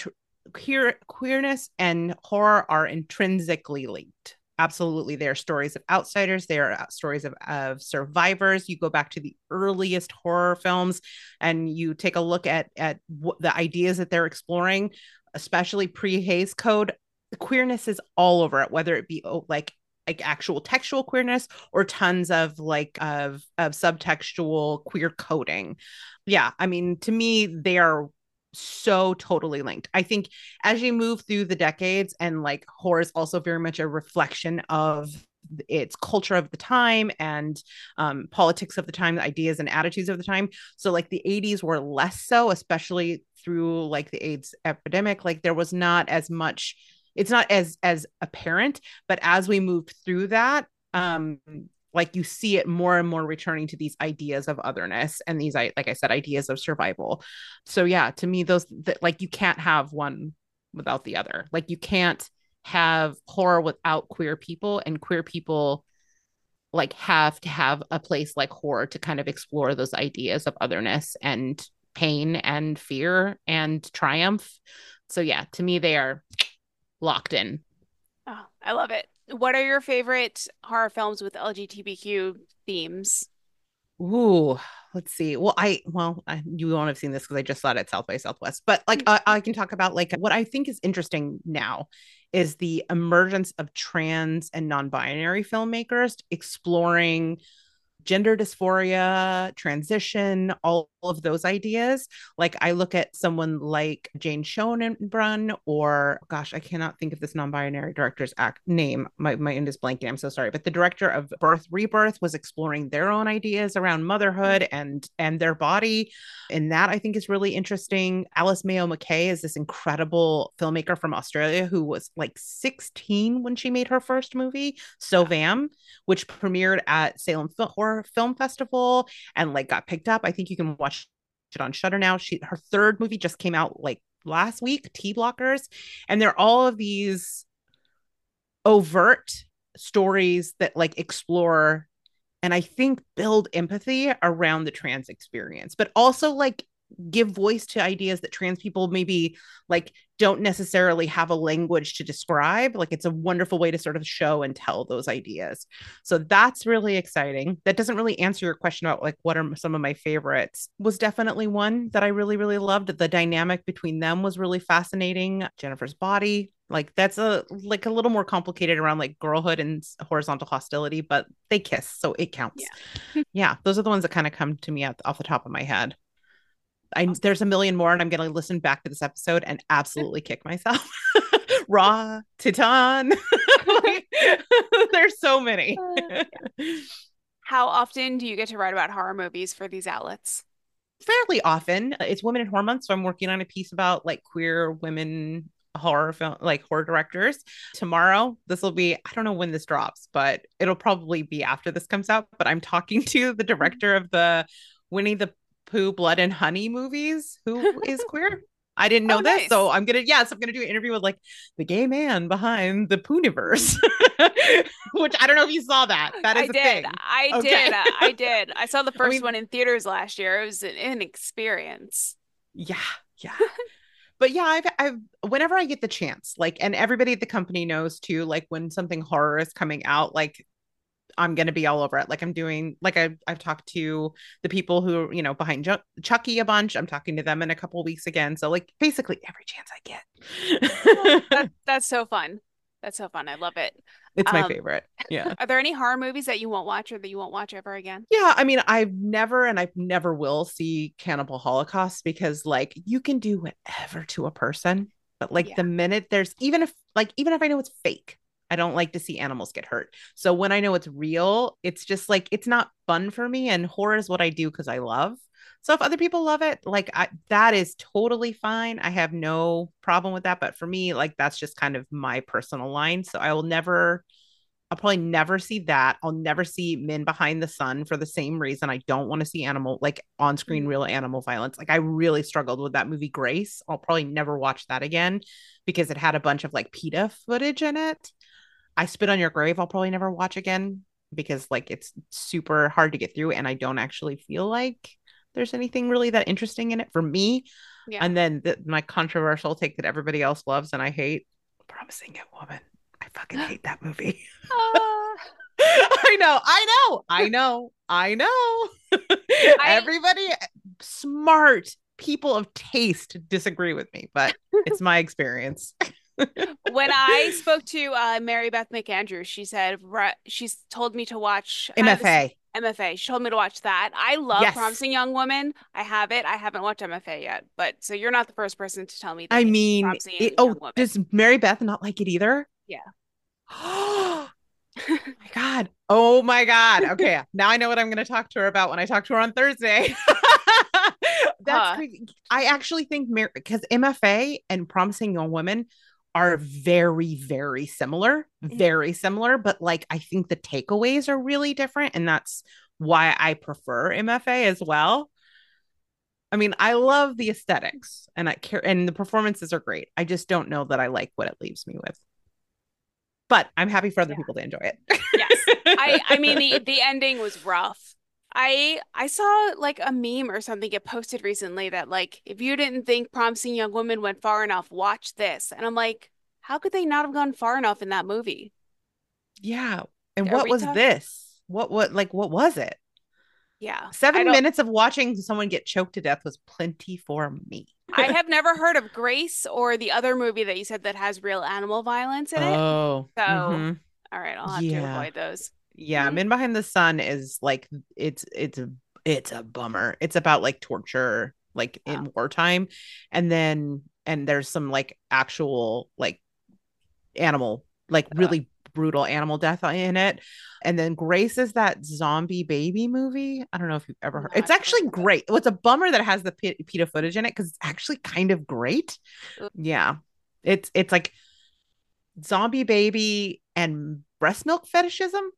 Speaker 2: queerness and horror are intrinsically linked. Absolutely. They are stories of outsiders. They are stories of survivors. You go back to the earliest horror films and you take a look at the ideas that they're exploring, especially pre-Hays Code. The queerness is all over it, whether it be like actual textual queerness or tons of like of subtextual queer coding. Yeah, I mean, to me, they are so totally linked. I think as you move through the decades, and like horror is also very much a reflection of its culture of the time and politics of the time, the ideas and attitudes of the time. So like the 80s were less so, especially through like the AIDS epidemic. Like there was not as much, it's not as apparent, but as we moved through that, like you see it more and more returning to these ideas of otherness and these, like I said, ideas of survival. So yeah, to me, like you can't have one without the other. Like you can't have horror without queer people, and queer people like have to have a place like horror to kind of explore those ideas of otherness and pain and fear and triumph. So yeah, to me, they are locked in.
Speaker 1: Oh, I love it. What are your favorite horror films with LGBTQ themes?
Speaker 2: Ooh, let's see. You won't have seen this because I just saw it at South by Southwest. But like, I can talk about like what I think is interesting now is the emergence of trans and non-binary filmmakers exploring gender dysphoria, transition, all of those ideas. Like I look at someone like Jane Schonenbrunn, or gosh, I cannot think of this non-binary director's name. My end is blanking. I'm so sorry. But the director of Birth Rebirth was exploring their own ideas around motherhood and their body. And that I think is really interesting. Alice Mayo McKay is this incredible filmmaker from Australia who was like 16 when she made her first movie, Sovam, which premiered at Salem Horror Film Festival and like got picked up. I think you can watch it on Shudder now. Her third movie just came out like last week, T Blockers, and they're all of these overt stories that like explore and I think build empathy around the trans experience, but also like give voice to ideas that trans people maybe like don't necessarily have a language to describe. Like it's a wonderful way to sort of show and tell those ideas. So that's really exciting. That doesn't really answer your question about like what are some of my favorites. Was definitely one that I really, really loved. The dynamic between them was really fascinating. Jennifer's Body, like that's a little more complicated around like girlhood and horizontal hostility, but they kiss, so it counts. Yeah, those are the ones that kind of come to me off the top of my head. There's a million more, and I'm going to listen back to this episode and absolutely kick myself. Raw, Titan. Like, there's so many.
Speaker 1: How often do you get to write about horror movies for these outlets?
Speaker 2: Fairly often. It's Women in Horror Month, so I'm working on a piece about like queer women horror film, like horror directors. Tomorrow, this will be, I don't know when this drops, but it'll probably be after this comes out. But I'm talking to the director of the Winnie the Pooh Blood and Honey movies, who is queer. I didn't know this, nice. So I'm gonna do an interview with like the gay man behind the Pooniverse, which I don't know if you saw that. That is a thing.
Speaker 1: I did. I saw the first one in theaters last year. It was an experience.
Speaker 2: Yeah. But yeah, I've whenever I get the chance, like, and everybody at the company knows too, like when something horror is coming out, like I'm going to be all over it. Like I'm doing, like I've talked to the people who, behind Chucky a bunch. I'm talking to them in a couple of weeks again. So like basically every chance I
Speaker 1: get. That's so fun. That's so fun. I love it.
Speaker 2: It's my favorite. Yeah.
Speaker 1: Are there any horror movies that you won't watch or that you won't watch ever again?
Speaker 2: Yeah. I mean, I never will see Cannibal Holocaust because like you can do whatever to a person, but like the minute there's, even if I know it's fake, I don't like to see animals get hurt. So when I know it's real, it's just like, it's not fun for me. And horror is what I do because I love. So if other people love it, like that is totally fine. I have no problem with that. But for me, like that's just kind of my personal line. So I'll probably never see that. I'll never see Men Behind the Sun for the same reason. I don't want to see on-screen real animal violence. Like I really struggled with that movie Grace. I'll probably never watch that again because it had a bunch of like PETA footage in it. I Spit on Your Grave, I'll probably never watch again because like it's super hard to get through and I don't actually feel like there's anything really that interesting in it for me. Yeah. And then my controversial take that everybody else loves and I hate, Promising Young Woman. I fucking hate that movie. I know. Everybody, smart people of taste disagree with me, but it's my experience.
Speaker 1: When I spoke to Mary Beth McAndrew, she said she's told me to watch
Speaker 2: MFA.
Speaker 1: MFA. She told me to watch that. I love Promising Young Woman. I have it. I haven't watched MFA yet, but so you're not the first person to tell me. That
Speaker 2: Does Mary Beth not like it either?
Speaker 1: Yeah.
Speaker 2: Oh my God. Okay. Now I know what I'm going to talk to her about when I talk to her on Thursday. That's crazy. I actually think because MFA and Promising Young Women are very, very similar, but like I think the takeaways are really different. And that's why I prefer MFA as well. I mean, I love the aesthetics and and the performances are great. I just don't know that I like what it leaves me with. But I'm happy for other people to enjoy it.
Speaker 1: Yes. I mean, the ending was rough. I saw like a meme or something get posted recently that like, if you didn't think Promising Young Woman went far enough, watch this. And I'm like, how could they not have gone far enough in that movie?
Speaker 2: Yeah. And what was this? What was it?
Speaker 1: Yeah.
Speaker 2: 7 minutes of watching someone get choked to death was plenty for me.
Speaker 1: I have never heard of Grace or the other movie that you said that has real animal violence in it.
Speaker 2: Oh,
Speaker 1: So,
Speaker 2: mm-hmm.
Speaker 1: all right, I'll have to
Speaker 2: Yeah.
Speaker 1: avoid those.
Speaker 2: Yeah.
Speaker 1: Mhm.
Speaker 2: Men Behind the Sun is like it's a bummer. It's about like torture like
Speaker 1: Oh,
Speaker 2: in wartime. And there's some like actual like animal, like
Speaker 1: ugh.
Speaker 2: really brutal animal death in it. And then Grace is that zombie baby movie. I don't know if you've ever heard.
Speaker 1: No,
Speaker 2: It's
Speaker 1: I've never
Speaker 2: actually
Speaker 1: heard of it.
Speaker 2: great. Well, it's a bummer that it has the PETA footage in it because it's actually kind of great.
Speaker 1: Ugh.
Speaker 2: Yeah. It's like zombie baby and breast milk fetishism.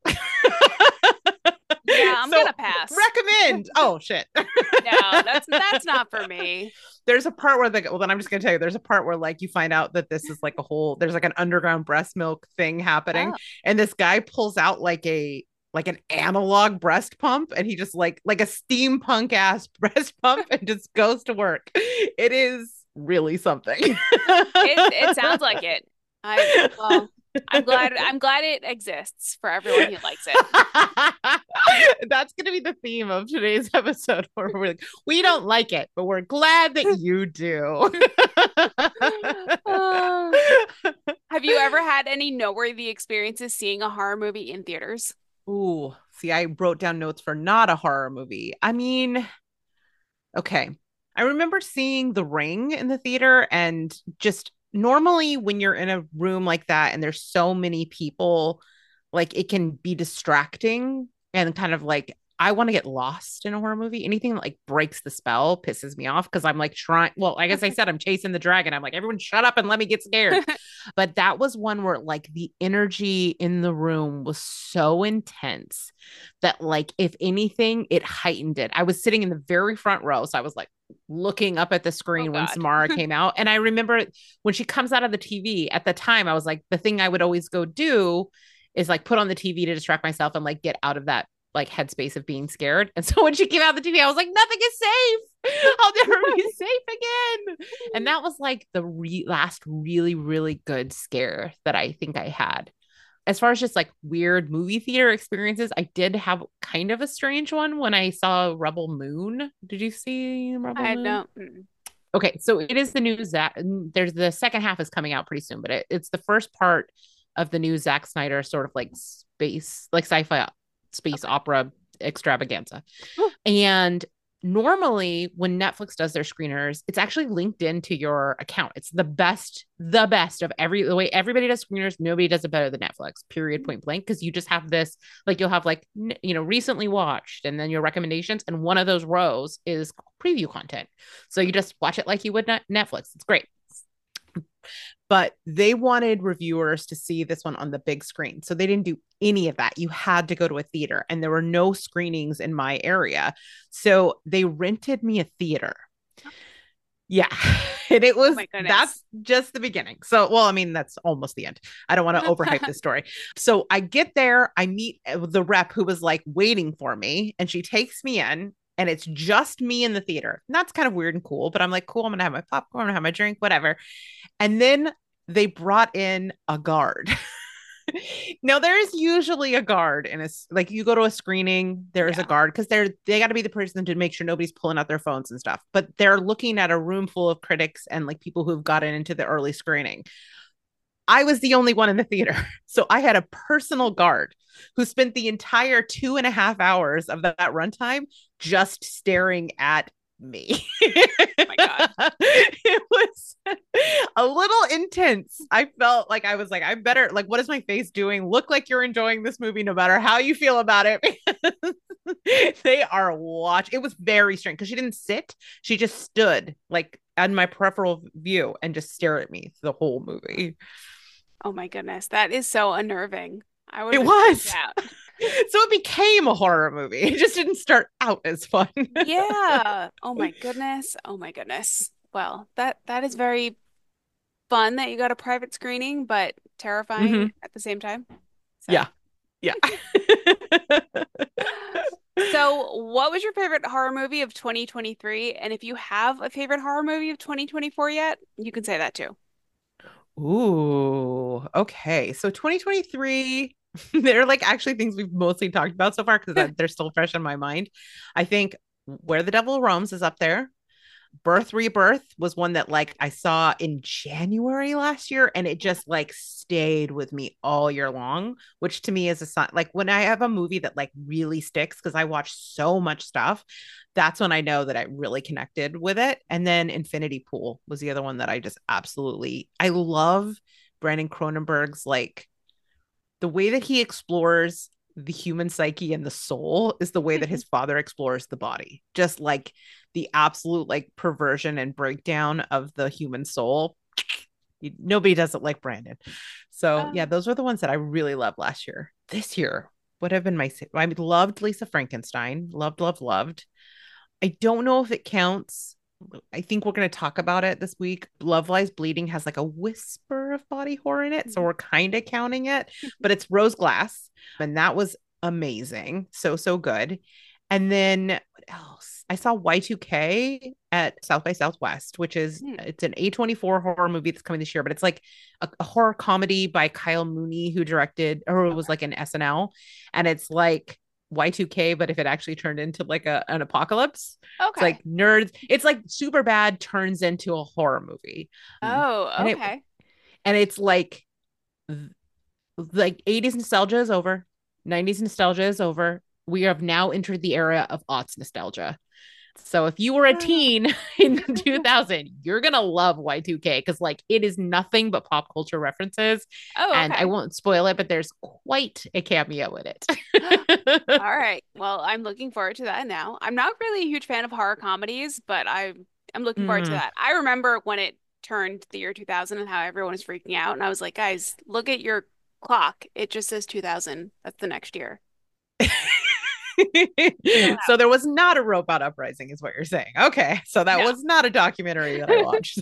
Speaker 1: Yeah, I'm
Speaker 2: So
Speaker 1: gonna pass.
Speaker 2: recommend. Oh shit.
Speaker 1: No, that's not for me.
Speaker 2: There's a part where well then I'm just gonna tell you there's a part where like you find out that this is like there's like an underground breast milk thing happening,
Speaker 1: Oh,
Speaker 2: and this guy pulls out like an analog breast pump, and he just like a steampunk ass breast pump and just goes to work. It is really something.
Speaker 1: it sounds like it. Well, I'm glad it exists for everyone who likes it.
Speaker 2: That's going to be the theme of today's episode where we're like, we don't like it, but we're glad that you do.
Speaker 1: Uh, have you ever had any noteworthy experiences seeing a horror movie in theaters?
Speaker 2: Ooh, see, I wrote down notes for not a horror movie. I mean, okay. I remember seeing The Ring in the theater, and just normally when you're in a room like that and there's so many people, like it can be distracting and kind of like I want to get lost in a horror movie. Anything that like breaks the spell pisses me off because I'm like trying. Well, I guess I said I'm chasing the dragon. I'm like, everyone shut up and let me get scared. But that was one where like the energy in the room was so intense that like if anything, it heightened it. I was sitting in the very front row, so I was like looking up at the
Speaker 1: Oh
Speaker 2: screen when
Speaker 1: God.
Speaker 2: Samara came out. And I remember when she comes out of the TV at the time, I was like, the thing I would always go do is like put on the TV to distract myself and like get out of that like headspace of being scared. And so when she came out of the TV, I was like, nothing is safe. I'll never be safe again. And that was like the last really, really good scare that I think I had. As far as just like weird movie theater experiences, I did have kind of a strange one when I saw Rebel Moon. Did you see Rebel
Speaker 1: I
Speaker 2: Moon?
Speaker 1: don't. Mm.
Speaker 2: Okay, so it is the new Zack. There's the second half is coming out pretty soon, but it's the first part of the new Zack Snyder sort of like space, like sci-fi space
Speaker 1: Okay.
Speaker 2: opera extravaganza. And normally when Netflix does their screeners, it's actually linked into your account. It's the best of the way everybody does screeners. Nobody does it better than Netflix, period, point blank. Cause you just have this, like you'll have like, recently watched and then your recommendations. And one of those rows is preview content. So you just watch it like you would Netflix. It's great. But they wanted reviewers to see this one on the big screen. So they didn't do any of that. You had to go to a theater, and there were no screenings in my area. So they rented me a theater. Yeah. And
Speaker 1: Oh my goodness.
Speaker 2: that's just the beginning. So, well, I mean, that's almost the end. I don't want to overhype this story. So I get there, I meet the rep who was like waiting for me, and she takes me in. And it's just me in the theater. And that's kind of weird and cool, but I'm like, cool, I'm going to have my popcorn, I'm going to have my drink, whatever. And then they brought in a guard. Now there is usually a guard in a like you go to a screening, there's a
Speaker 1: Yeah.
Speaker 2: guard because they got to be the person to make sure nobody's pulling out their phones and stuff. But they're looking at a room full of critics and like people who've gotten into the early screening. I was the only one in the theater. So I had a personal guard who spent the entire 2.5 hours of that runtime just staring at me.
Speaker 1: Oh my God.
Speaker 2: It was a little intense. I felt like I was like, I better, like, what is my face doing? Look like you're enjoying this movie no matter how you feel about it. They are watch. It was very strange because she didn't sit. She just stood like on my peripheral view and just stared at me the whole movie.
Speaker 1: Oh my goodness. That is so unnerving. I would
Speaker 2: It
Speaker 1: have been freaked
Speaker 2: was.
Speaker 1: out.
Speaker 2: So it became a horror movie. It just didn't start out as fun.
Speaker 1: Yeah. Oh my goodness. Oh my goodness. Well, that is very fun that you got a private screening, but terrifying
Speaker 2: Hmm.
Speaker 1: at the same time. So,
Speaker 2: Yeah. Yeah.
Speaker 1: so what was your favorite horror movie of 2023? And if you have a favorite horror movie of 2024 yet, you can say that too.
Speaker 2: Ooh, okay. So 2023, they're like actually things we've mostly talked about so far because they're still fresh in my mind. I think Where the Devil Roams is up there. Birth Rebirth was one that like I saw in January last year, and it just like stayed with me all year long, which to me is a sign. Like when I have a movie that like really sticks because I watch so much stuff, that's when I know that I really connected with it. And then Infinity Pool was the other one that I just absolutely I love Brandon Cronenberg's like the way that he explores the human psyche and the soul is the way that his father explores the body. Just like the absolute like perversion and breakdown of the human soul. Nobody does it like Brandon. So yeah, those were the ones that I really loved last year. This year, what have been my I loved Lisa Frankenstein. Loved, loved, loved. I don't know if it counts. I think we're going to talk about it this week. Love Lies Bleeding has like a whisper of body horror in it. So we're kind of counting it, but it's Rose Glass. And that was amazing. So, so good. And then what else? I saw Y2K at South by Southwest, which is it's an A24 horror movie that's coming this year, but it's like a horror comedy by Kyle Mooney, who directed or it was like an SNL. And it's like Y2K, but if it actually turned into like an apocalypse.
Speaker 1: Okay.
Speaker 2: It's like nerds. It's like super bad turns into a horror movie.
Speaker 1: Oh, okay.
Speaker 2: And it's like 80s nostalgia is over. 90s nostalgia is over. We have now entered the era of aughts nostalgia. So if you were a teen in 2000, you're going to love Y2K because like it is nothing but pop culture references.
Speaker 1: Oh, okay.
Speaker 2: And I won't spoil it, but there's quite a cameo in it.
Speaker 1: All right. Well, I'm looking forward to that now. I'm not really a huge fan of horror comedies, but I'm looking forward to that. I remember when it turned the year 2000 and how everyone was freaking out. And I was like, guys, look at your clock. It just says 2000. That's the next year.
Speaker 2: So there was not a robot uprising is what you're saying. Okay. So that was not a documentary that I watched.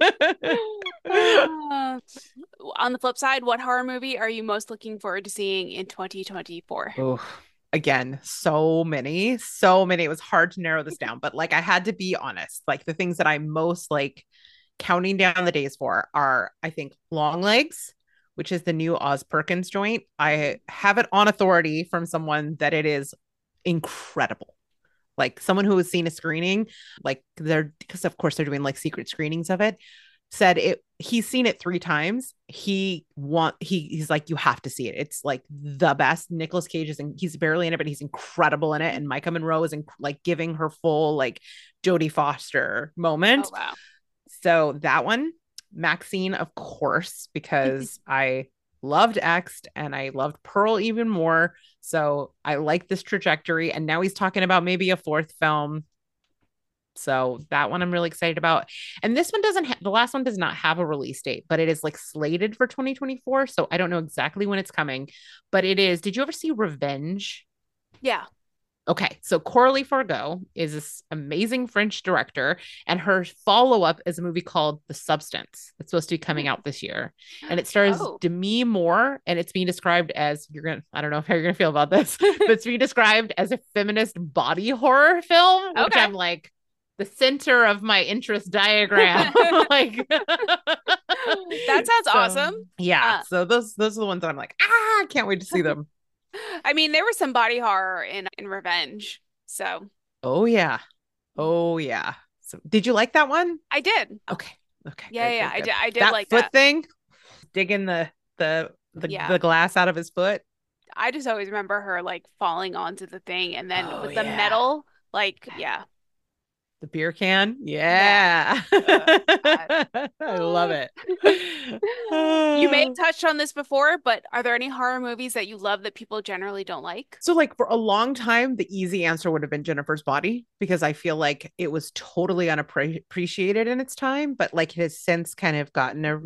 Speaker 1: On the flip side, what horror movie are you most looking forward to seeing in 2024?
Speaker 2: Oh, again, so many. It was hard to narrow this down, but like I had to be honest. Like the things that I'm most like counting down the days for are, I think, Longlegs, which is the new Oz Perkins joint. I have it on authority from someone that it is incredible. Like someone who has seen a screening, like because of course they're doing like secret screenings of it, said he's seen it 3 times. He's like, you have to see it. It's like the best. Nicolas Cage he's barely in it, but he's incredible in it. And Micah Monroe is like giving her full like Jodie Foster moment.
Speaker 1: Oh, wow.
Speaker 2: So that one, Maxine, of course, because I loved X'd and I loved Pearl even more. So I like this trajectory. And now he's talking about maybe a 4th film. So that one I'm really excited about. And this one the last one does not have a release date, but it is like slated for 2024. So I don't know exactly when it's coming, but it is. Did you ever see Revenge?
Speaker 1: Yeah.
Speaker 2: Okay, so Coralie Fargo is this amazing French director, and her follow-up is a movie called The Substance. It's supposed to be coming out this year, and it stars Demi Moore, and it's being described as I don't know how you're gonna feel about this, but it's being described as a feminist body horror film, which I'm like the center of my interest diagram. Like
Speaker 1: that sounds awesome.
Speaker 2: Yeah, so those are the ones that I'm like, I can't wait to see them.
Speaker 1: I mean, there was some body horror in Revenge. So.
Speaker 2: Oh yeah. So did you like that one?
Speaker 1: I did.
Speaker 2: Okay.
Speaker 1: Yeah, good. I did
Speaker 2: that
Speaker 1: like
Speaker 2: foot
Speaker 1: that
Speaker 2: thing, digging the glass out of his foot.
Speaker 1: I just always remember her like falling onto the thing and then with the metal, like
Speaker 2: the beer can. Yeah. I love it.
Speaker 1: You may have touched on this before, but are there any horror movies that you love that people generally don't like?
Speaker 2: So like for a long time, the easy answer would have been Jennifer's Body, because I feel like it was totally unappreciated in its time, but like it has since kind of gotten a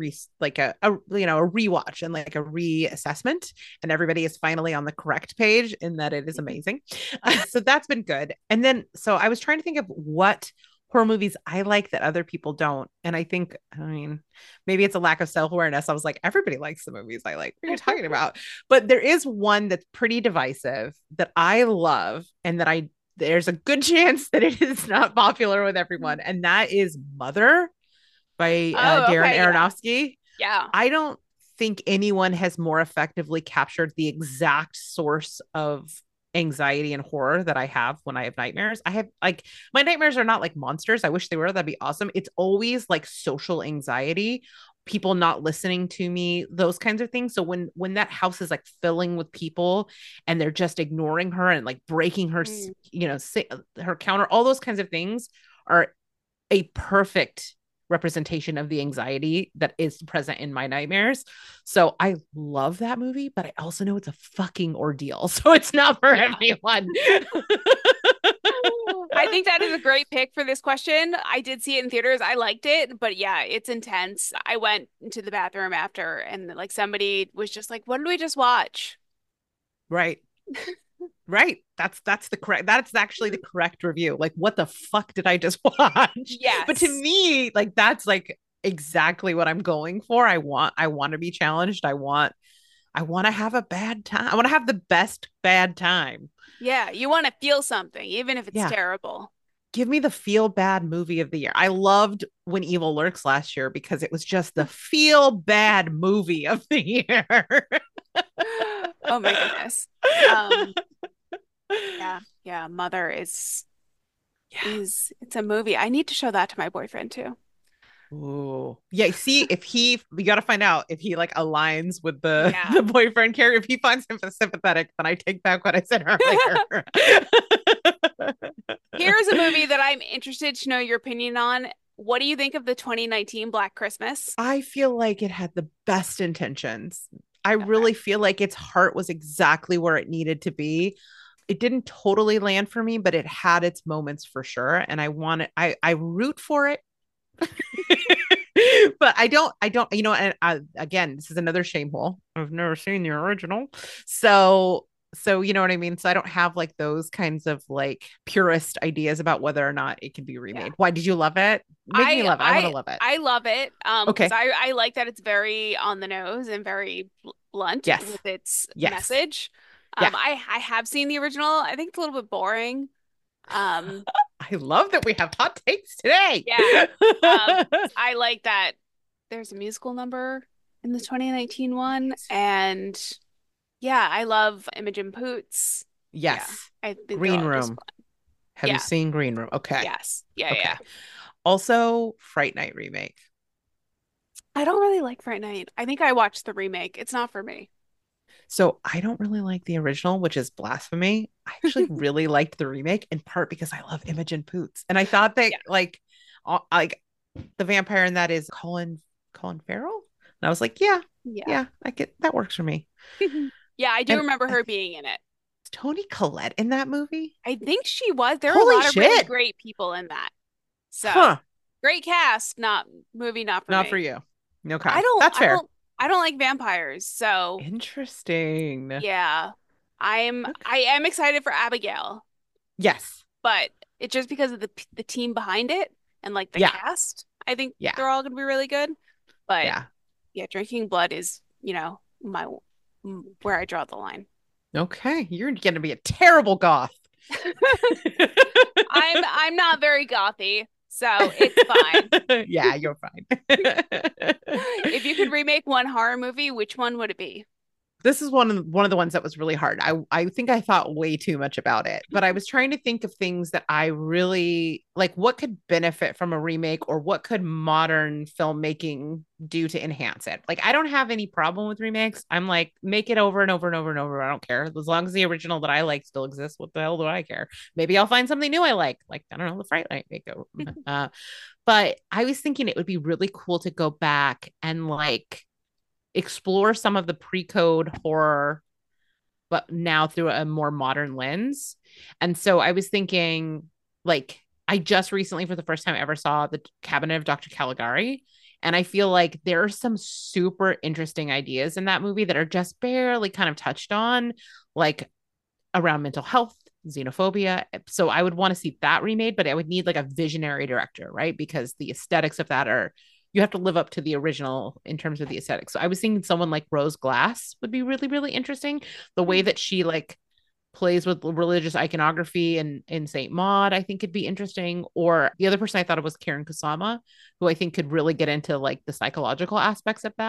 Speaker 2: rewatch and like a reassessment, and everybody is finally on the correct page in that it is amazing. So that's been good. And then, so I was trying to think of what horror movies I like that other people don't. And I mean, maybe it's a lack of self-awareness. I was like, everybody likes the movies I like. What are you talking about? But there is one that's pretty divisive that I love, and that there's a good chance that it is not popular with everyone. And that is Mother by Darren Aronofsky.
Speaker 1: Yeah.
Speaker 2: I don't think anyone has more effectively captured the exact source of anxiety and horror that I have when I have nightmares. I have like my nightmares are not like monsters. I wish they were. That'd be awesome. It's always like social anxiety, people not listening to me, those kinds of things. So when that house is like filling with people and they're just ignoring her and like breaking her,
Speaker 1: Mm.
Speaker 2: her counter, all those kinds of things are a perfect representation of the anxiety that is present in my nightmares. So I love that movie, but I also know it's a fucking ordeal. So it's not for everyone.
Speaker 1: I think that is a great pick for this question. I did see it in theaters. I liked it, but yeah, it's intense. I went into the bathroom after and like somebody was just like, "What did we just watch?"
Speaker 2: Right. Right. That's the correct, that's actually the correct review. Like, what the fuck did I just watch? But to
Speaker 1: Yes.
Speaker 2: me, like that's like exactly what I'm going for. I want to be challenged. I want to have a bad time. I want to have the best bad time.
Speaker 1: Yeah, you want to feel something, even if it's
Speaker 2: Yeah.
Speaker 1: terrible.
Speaker 2: Give me the feel bad movie of the year. I loved When Evil Lurks last year because it was just the feel bad movie of the year.
Speaker 1: Oh my goodness. Um, yeah, yeah, Mother
Speaker 2: Yeah.
Speaker 1: it's a movie. I need to show that to my boyfriend too.
Speaker 2: Ooh. Yeah, see if we got to find out if he like aligns with the
Speaker 1: Yeah.
Speaker 2: the boyfriend character. If he finds him sympathetic, then I take back what I said earlier.
Speaker 1: Here's a movie that I'm interested to know your opinion on. What do you think of the 2019 Black Christmas?
Speaker 2: I feel like it had the best intentions. I
Speaker 1: Okay.
Speaker 2: really feel like its heart was exactly where it needed to be. It didn't totally land for me, but it had its moments for sure. And I root for it. But I don't, and again, this is another shame hole. I've never seen the original. So, you know what I mean? So I don't have like those kinds of like purist ideas about whether or not it can be
Speaker 1: Yeah.
Speaker 2: remade. Why did you love it? Make me
Speaker 1: I
Speaker 2: love it. I want to
Speaker 1: I
Speaker 2: love it.
Speaker 1: I love it because
Speaker 2: Okay.
Speaker 1: I like that it's very on the nose and very blunt
Speaker 2: Yes.
Speaker 1: with its
Speaker 2: Yes.
Speaker 1: message.
Speaker 2: Yeah.
Speaker 1: I have seen the original. I think it's a little bit boring. Um,
Speaker 2: I love that we have hot takes today.
Speaker 1: yeah. I like that there's a musical number in the 2019 one, and yeah, I love Imogen Poots. Yeah,
Speaker 2: Yes.
Speaker 1: I think they're
Speaker 2: Green
Speaker 1: all just
Speaker 2: Room.
Speaker 1: fun.
Speaker 2: Have you
Speaker 1: Yeah.
Speaker 2: seen Green Room? Okay.
Speaker 1: Yes. Yeah.
Speaker 2: Okay.
Speaker 1: Yeah.
Speaker 2: Also, Fright Night remake.
Speaker 1: I don't really like Fright Night. I think I watched the remake. It's not for me.
Speaker 2: So I don't really like the original, which is blasphemy. I actually really liked the remake in part because I love Imogen Poots. And I thought that
Speaker 1: Yeah.
Speaker 2: like the vampire in that is Colin Farrell. And I was like, yeah,
Speaker 1: Yeah.
Speaker 2: yeah, I get that works for me.
Speaker 1: Yeah, I do
Speaker 2: And
Speaker 1: remember her being in it.
Speaker 2: Tony Collette in that movie?
Speaker 1: I think she was. There are a
Speaker 2: Holy
Speaker 1: lot of really
Speaker 2: shit.
Speaker 1: great people in that. So
Speaker 2: Huh.
Speaker 1: great cast, not movie, not for
Speaker 2: Not for
Speaker 1: me.
Speaker 2: you.
Speaker 1: I
Speaker 2: Okay.
Speaker 1: don't,
Speaker 2: That's
Speaker 1: I
Speaker 2: fair.
Speaker 1: don't, I don't like vampires. So
Speaker 2: Interesting.
Speaker 1: yeah,
Speaker 2: Okay.
Speaker 1: I am excited for Abigail,
Speaker 2: Yes.
Speaker 1: but it's just because of the team behind it and like the
Speaker 2: Yeah.
Speaker 1: cast. I think
Speaker 2: Yeah.
Speaker 1: they're all gonna be really good. But
Speaker 2: Yeah.
Speaker 1: yeah, Drinking Blood is, my where I draw the line.
Speaker 2: Okay. You're going to be a terrible goth.
Speaker 1: I'm not very gothy, so it's fine.
Speaker 2: Yeah, you're fine.
Speaker 1: If you could remake one horror movie, which one would it be?
Speaker 2: This is one of the ones that was really hard. I think I thought way too much about it, but I was trying to think of things that I really like what could benefit from a remake or what could modern filmmaking do to enhance it. Like I don't have any problem with remakes. I'm like make it over and over and over and over. I don't care. As long as the original that I like still exists, what the hell do I care? Maybe I'll find something new I like. Like I don't know, the Fright Night makeover. But I was thinking it would be really cool to go back and like explore some of the pre-code horror but now through a more modern lens. And so I was thinking like I just recently for the first time ever saw the Cabinet of Dr. Caligari, and I feel like there are some super interesting ideas in that movie that are just barely kind of touched on, like around mental health, xenophobia. So I would want to see that remade, but I would need like a visionary director, right? Because the aesthetics of that are you have to live up to the original in terms of the aesthetics. So I was thinking someone like Rose Glass would be really, really interesting. The way that she like plays with religious iconography in Saint Maud, I think could be interesting. Or the other person I thought of was Karen Kusama, who I think could really get into like the psychological aspects of that.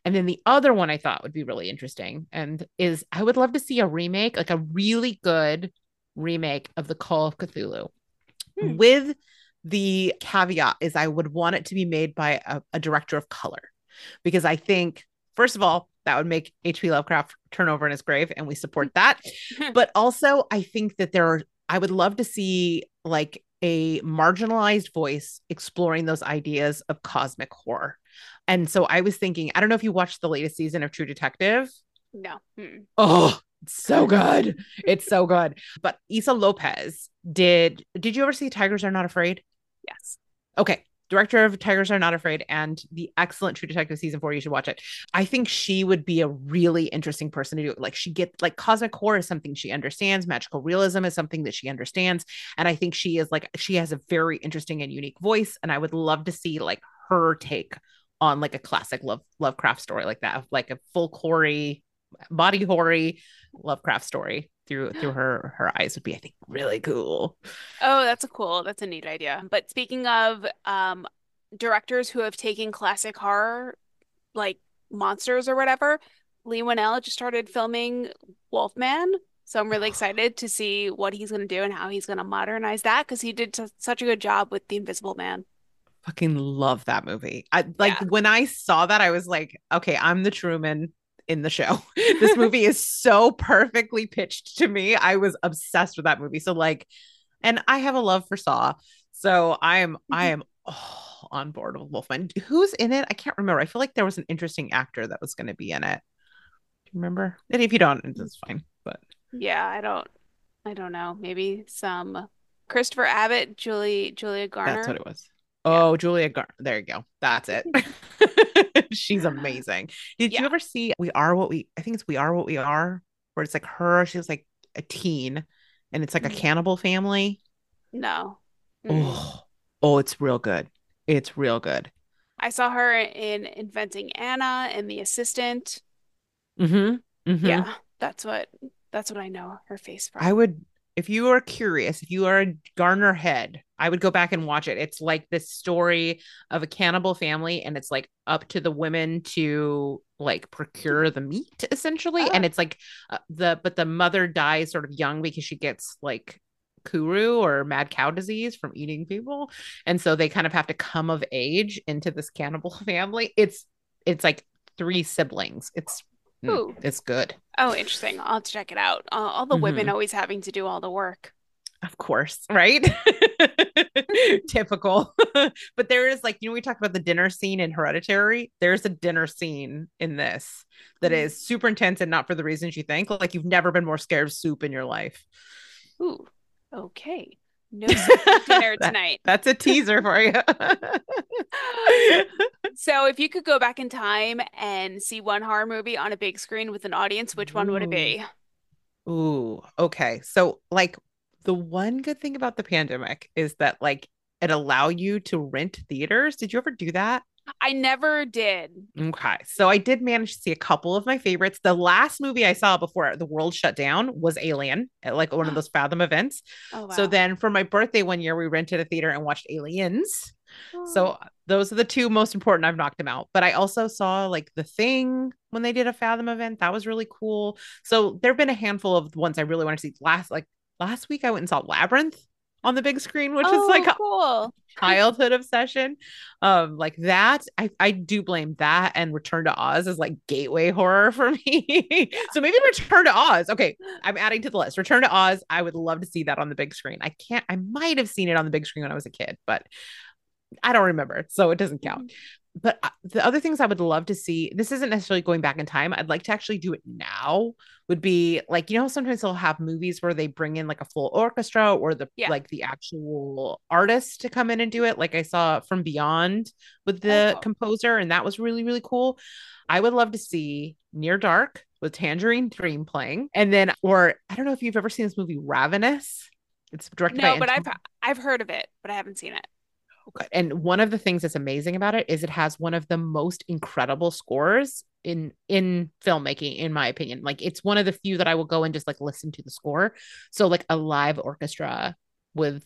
Speaker 2: And then the other one I thought would be really interesting and is I would love to see a remake, like a really good remake of the Call of Cthulhu
Speaker 1: Hmm.
Speaker 2: with the caveat is I would want it to be made by a director of color because I think, first of all, that would make H.P. Lovecraft turn over in his grave, and we support that. But also, I think that I would love to see like a marginalized voice exploring those ideas of cosmic horror. And so I was thinking, I don't know if you watched the latest season of True Detective.
Speaker 1: No. Mm.
Speaker 2: Oh, it's so good. It's so good. But Issa Lopez did you ever see Tigers Are Not Afraid?
Speaker 1: Yes.
Speaker 2: Okay. Director of Tigers Are Not Afraid and the excellent True Detective season 4. You should watch it. I think she would be a really interesting person to do it. Like she gets like cosmic horror is something she understands. Magical realism is something that she understands. And I think she has a very interesting and unique voice. And I would love to see like her take on like a classic Lovecraft story like that, like a full Corey body horror Lovecraft story through her eyes would be, I think, really cool.
Speaker 1: Oh, that's a neat idea. But speaking of directors who have taken classic horror like monsters or whatever, Lee Winnell just started filming Wolfman. So I'm really excited to see what he's going to do and how he's going to modernize that because he did such a good job with The Invisible Man.
Speaker 2: Fucking love that movie. I like
Speaker 1: Yeah.
Speaker 2: when I saw that, I was like, okay, I'm the Truman in the show. This movie is so perfectly pitched to me. I was obsessed with that movie. So like, and I have a love for Saw. So I am on board with Wolfman. Who's in it? I can't remember. I feel like there was an interesting actor that was going to be in it. Do you remember? And if you don't, it's fine. But
Speaker 1: Yeah, I don't know. Maybe some Christopher Abbott, Julia
Speaker 2: that's what
Speaker 1: Garner.
Speaker 2: it was.
Speaker 1: Yeah.
Speaker 2: Oh, Julia Garner. There you go. That's it. She's amazing. Did you
Speaker 1: Yeah.
Speaker 2: ever see We Are What We, I think it's We Are What We Are, where it's like her, she's like a teen and it's like a
Speaker 1: Mm.
Speaker 2: cannibal family.
Speaker 1: No. Mm.
Speaker 2: Oh, oh, it's real good. It's real good.
Speaker 1: I saw her in Inventing Anna and The Assistant.
Speaker 2: Mm-hmm. Mm-hmm.
Speaker 1: Yeah, that's what I know her face
Speaker 2: I
Speaker 1: from.
Speaker 2: would, if you are curious, if you are a Garner head, I would go back and watch it. It's like this story of a cannibal family, and it's like up to the women to like procure the meat essentially. And
Speaker 1: Oh,
Speaker 2: it's like but the mother dies sort of young because she gets like kuru or mad cow disease from eating people. And so they kind of have to come of age into this cannibal family. It's like three siblings.
Speaker 1: ooh.
Speaker 2: It's good.
Speaker 1: Oh, interesting. I'll have to check it out. All the women
Speaker 2: Mhm.
Speaker 1: always having to do all the work.
Speaker 2: Of course, right? Typical. But there is like, we talked about the dinner scene in Hereditary. There's a dinner scene in this that
Speaker 1: Mm.
Speaker 2: is super intense and not for the reasons you think. Like you've never been more scared of soup in your life.
Speaker 1: Ooh, okay. No soup for dinner
Speaker 2: that,
Speaker 1: tonight.
Speaker 2: that's a teaser for you.
Speaker 1: So, if you could go back in time and see one horror movie on a big screen with an audience, which one would it
Speaker 2: Ooh.
Speaker 1: be?
Speaker 2: Ooh. Okay. So like the one good thing about the pandemic is that like it allow you to rent theaters. Did you ever do that?
Speaker 1: I never did.
Speaker 2: Okay. So I did manage to see a couple of my favorites. The last movie I saw before the world shut down was Alien at like one of those Fathom events.
Speaker 1: Oh,
Speaker 2: So
Speaker 1: wow.
Speaker 2: then for my birthday one year, we rented a theater and watched Aliens.
Speaker 1: Oh,
Speaker 2: So those are the two most important. I've knocked them out. But I also saw like The Thing when they did a Fathom event. That was really cool. So there have been a handful of ones I really want to see. Last week I went and saw Labyrinth on the big screen, which is like
Speaker 1: oh, cool.
Speaker 2: childhood obsession. Like that, I do blame that and Return to Oz as like gateway horror for me. So maybe Return to Oz. Okay, I'm adding to the list. Return to Oz. I would love to see that on the big screen. I might have seen it on the big screen when I was a kid, but I don't remember, so it doesn't count.
Speaker 1: Yeah.
Speaker 2: But the other things I would love to see, this isn't necessarily going back in time. I'd like to actually do it now. Would be like, sometimes they'll have movies where they bring in like a full orchestra or
Speaker 1: Yeah.
Speaker 2: the actual artist to come in and do it. Like I saw From Beyond with
Speaker 1: Oh,
Speaker 2: the
Speaker 1: cool.
Speaker 2: composer, and that was really, really cool. I would love to see Near Dark with Tangerine Dream playing. And then, or I don't know if you've ever seen this movie Ravenous. It's directed by
Speaker 1: No, but
Speaker 2: Antonio.
Speaker 1: I've heard of it, but I haven't seen it.
Speaker 2: And one of the things that's amazing about it is it has one of the most incredible scores in filmmaking, in my opinion. Like it's one of the few that I will go and just like listen to the score. So like a live orchestra with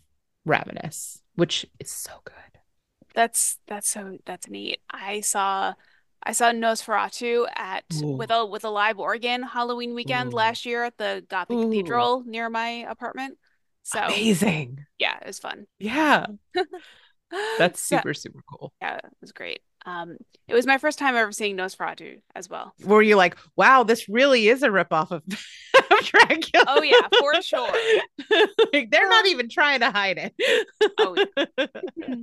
Speaker 2: Ravenous, which is so good.
Speaker 1: That's neat. I saw I saw Nosferatu
Speaker 2: Ooh.
Speaker 1: with a live organ Halloween weekend
Speaker 2: Ooh.
Speaker 1: last year at the Gothic
Speaker 2: Ooh.
Speaker 1: Cathedral near my apartment. So
Speaker 2: Amazing.
Speaker 1: yeah, it was fun.
Speaker 2: Yeah. That's
Speaker 1: So
Speaker 2: super, super cool.
Speaker 1: yeah, it was great. It was my first time ever seeing Nosferatu as well.
Speaker 2: Were you like, wow, this really is a ripoff of, of Dracula?
Speaker 1: Oh yeah, for sure.
Speaker 2: Like, they're not even trying to hide
Speaker 1: Oh yeah.
Speaker 2: it.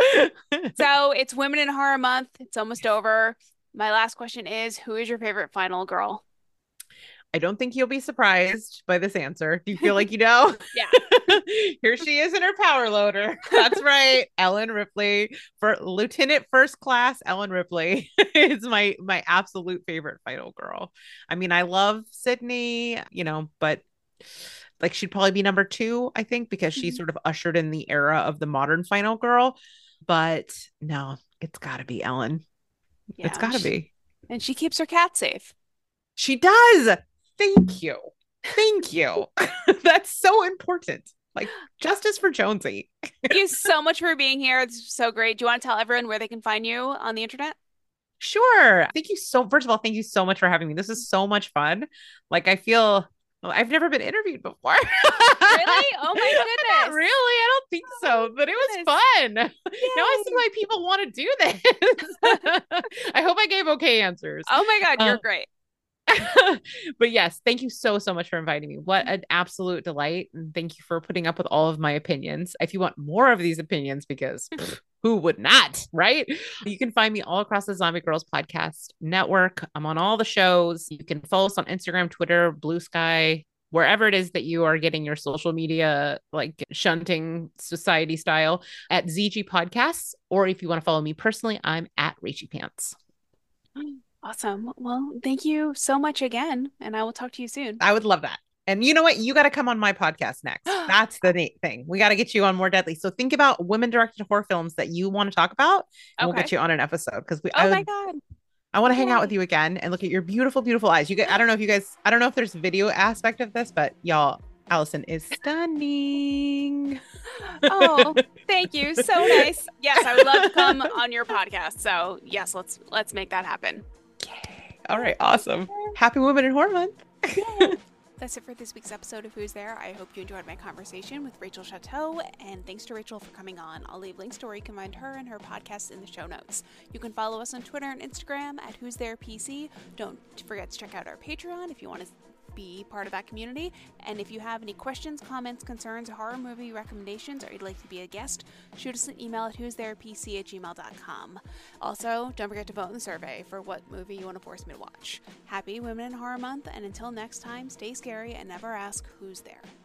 Speaker 1: So it's Women in Horror Month. It's almost over. My last question is, who is your favorite final girl?
Speaker 2: I don't think you'll be surprised by this answer. Do you feel like you know?
Speaker 1: Yeah.
Speaker 2: Here she is in her power loader. That's right. Ellen Ripley, for Lieutenant First Class Ellen Ripley is my absolute favorite final girl. I mean, I love Sydney, but like she'd probably be number 2, I think, because she sort of ushered in the era of the modern final girl. But no, it's got to be Ellen. It's
Speaker 1: Yeah.
Speaker 2: got to be.
Speaker 1: And she keeps her cat safe.
Speaker 2: She does. Thank you. Thank you. That's so important. Like justice for Jonesy.
Speaker 1: Thank you so much for being here. It's so great. Do you want to tell everyone where they can find you on the internet?
Speaker 2: Sure. First of all, thank you so much for having me. This is so much fun. Like I feel well, I've never been interviewed before.
Speaker 1: Really? Oh my
Speaker 2: Not
Speaker 1: goodness.
Speaker 2: really. I don't think so, but it was fun. Now I see
Speaker 1: Yay.
Speaker 2: why people want to do this. I hope I gave okay answers.
Speaker 1: Oh my God,
Speaker 2: Uh,
Speaker 1: you're great.
Speaker 2: but yes, thank you so, so much for inviting me. What an absolute delight. And thank you for putting up with all of my opinions. If you want more of these opinions, because who would not, right? You can find me all across the Zombie Grrlz podcast network. I'm on all the shows. You can follow us on Instagram, Twitter, Blue Sky, wherever it is that you are getting your social media, like shunting society style, at ZG Podcasts. Or if you want to follow me personally, I'm at Rachy Pants.
Speaker 1: Awesome. Well, thank you so much again, and I will talk to you soon.
Speaker 2: I would love that. And you know what? You got to come on my podcast next. That's the neat thing. We got to get you on More Deadly. So think about women directed horror films that you want to talk about, and we'll
Speaker 1: Okay.
Speaker 2: get you on an episode because
Speaker 1: Oh my God.
Speaker 2: I want to hang out
Speaker 1: Yay.
Speaker 2: with you again and look at your beautiful, beautiful eyes. I don't know if there's a video aspect of this, but y'all, Allison is stunning.
Speaker 1: Oh, thank you. So nice. Yes, I would love to come on your podcast. So yes, let's make that happen.
Speaker 2: Yay. All right, awesome. Happy Women in Horror Month.
Speaker 1: That's it for this week's episode of Who's There. I hope you enjoyed my conversation with Rachel Chateau, and thanks to Rachel for coming on. I'll leave links to where you can find her and her podcast in the show notes. You can follow us on Twitter and Instagram at Who's There PC. Don't forget to check out our Patreon if you want to be part of that community. And if you have any questions, comments, concerns, horror movie recommendations, or you'd like to be a guest, shoot us an email at who'stherepc@gmail.com. Also, don't forget to vote in the survey for what movie you want to force me to watch. Happy Women in Horror Month, and until next time, stay scary and never ask who's there.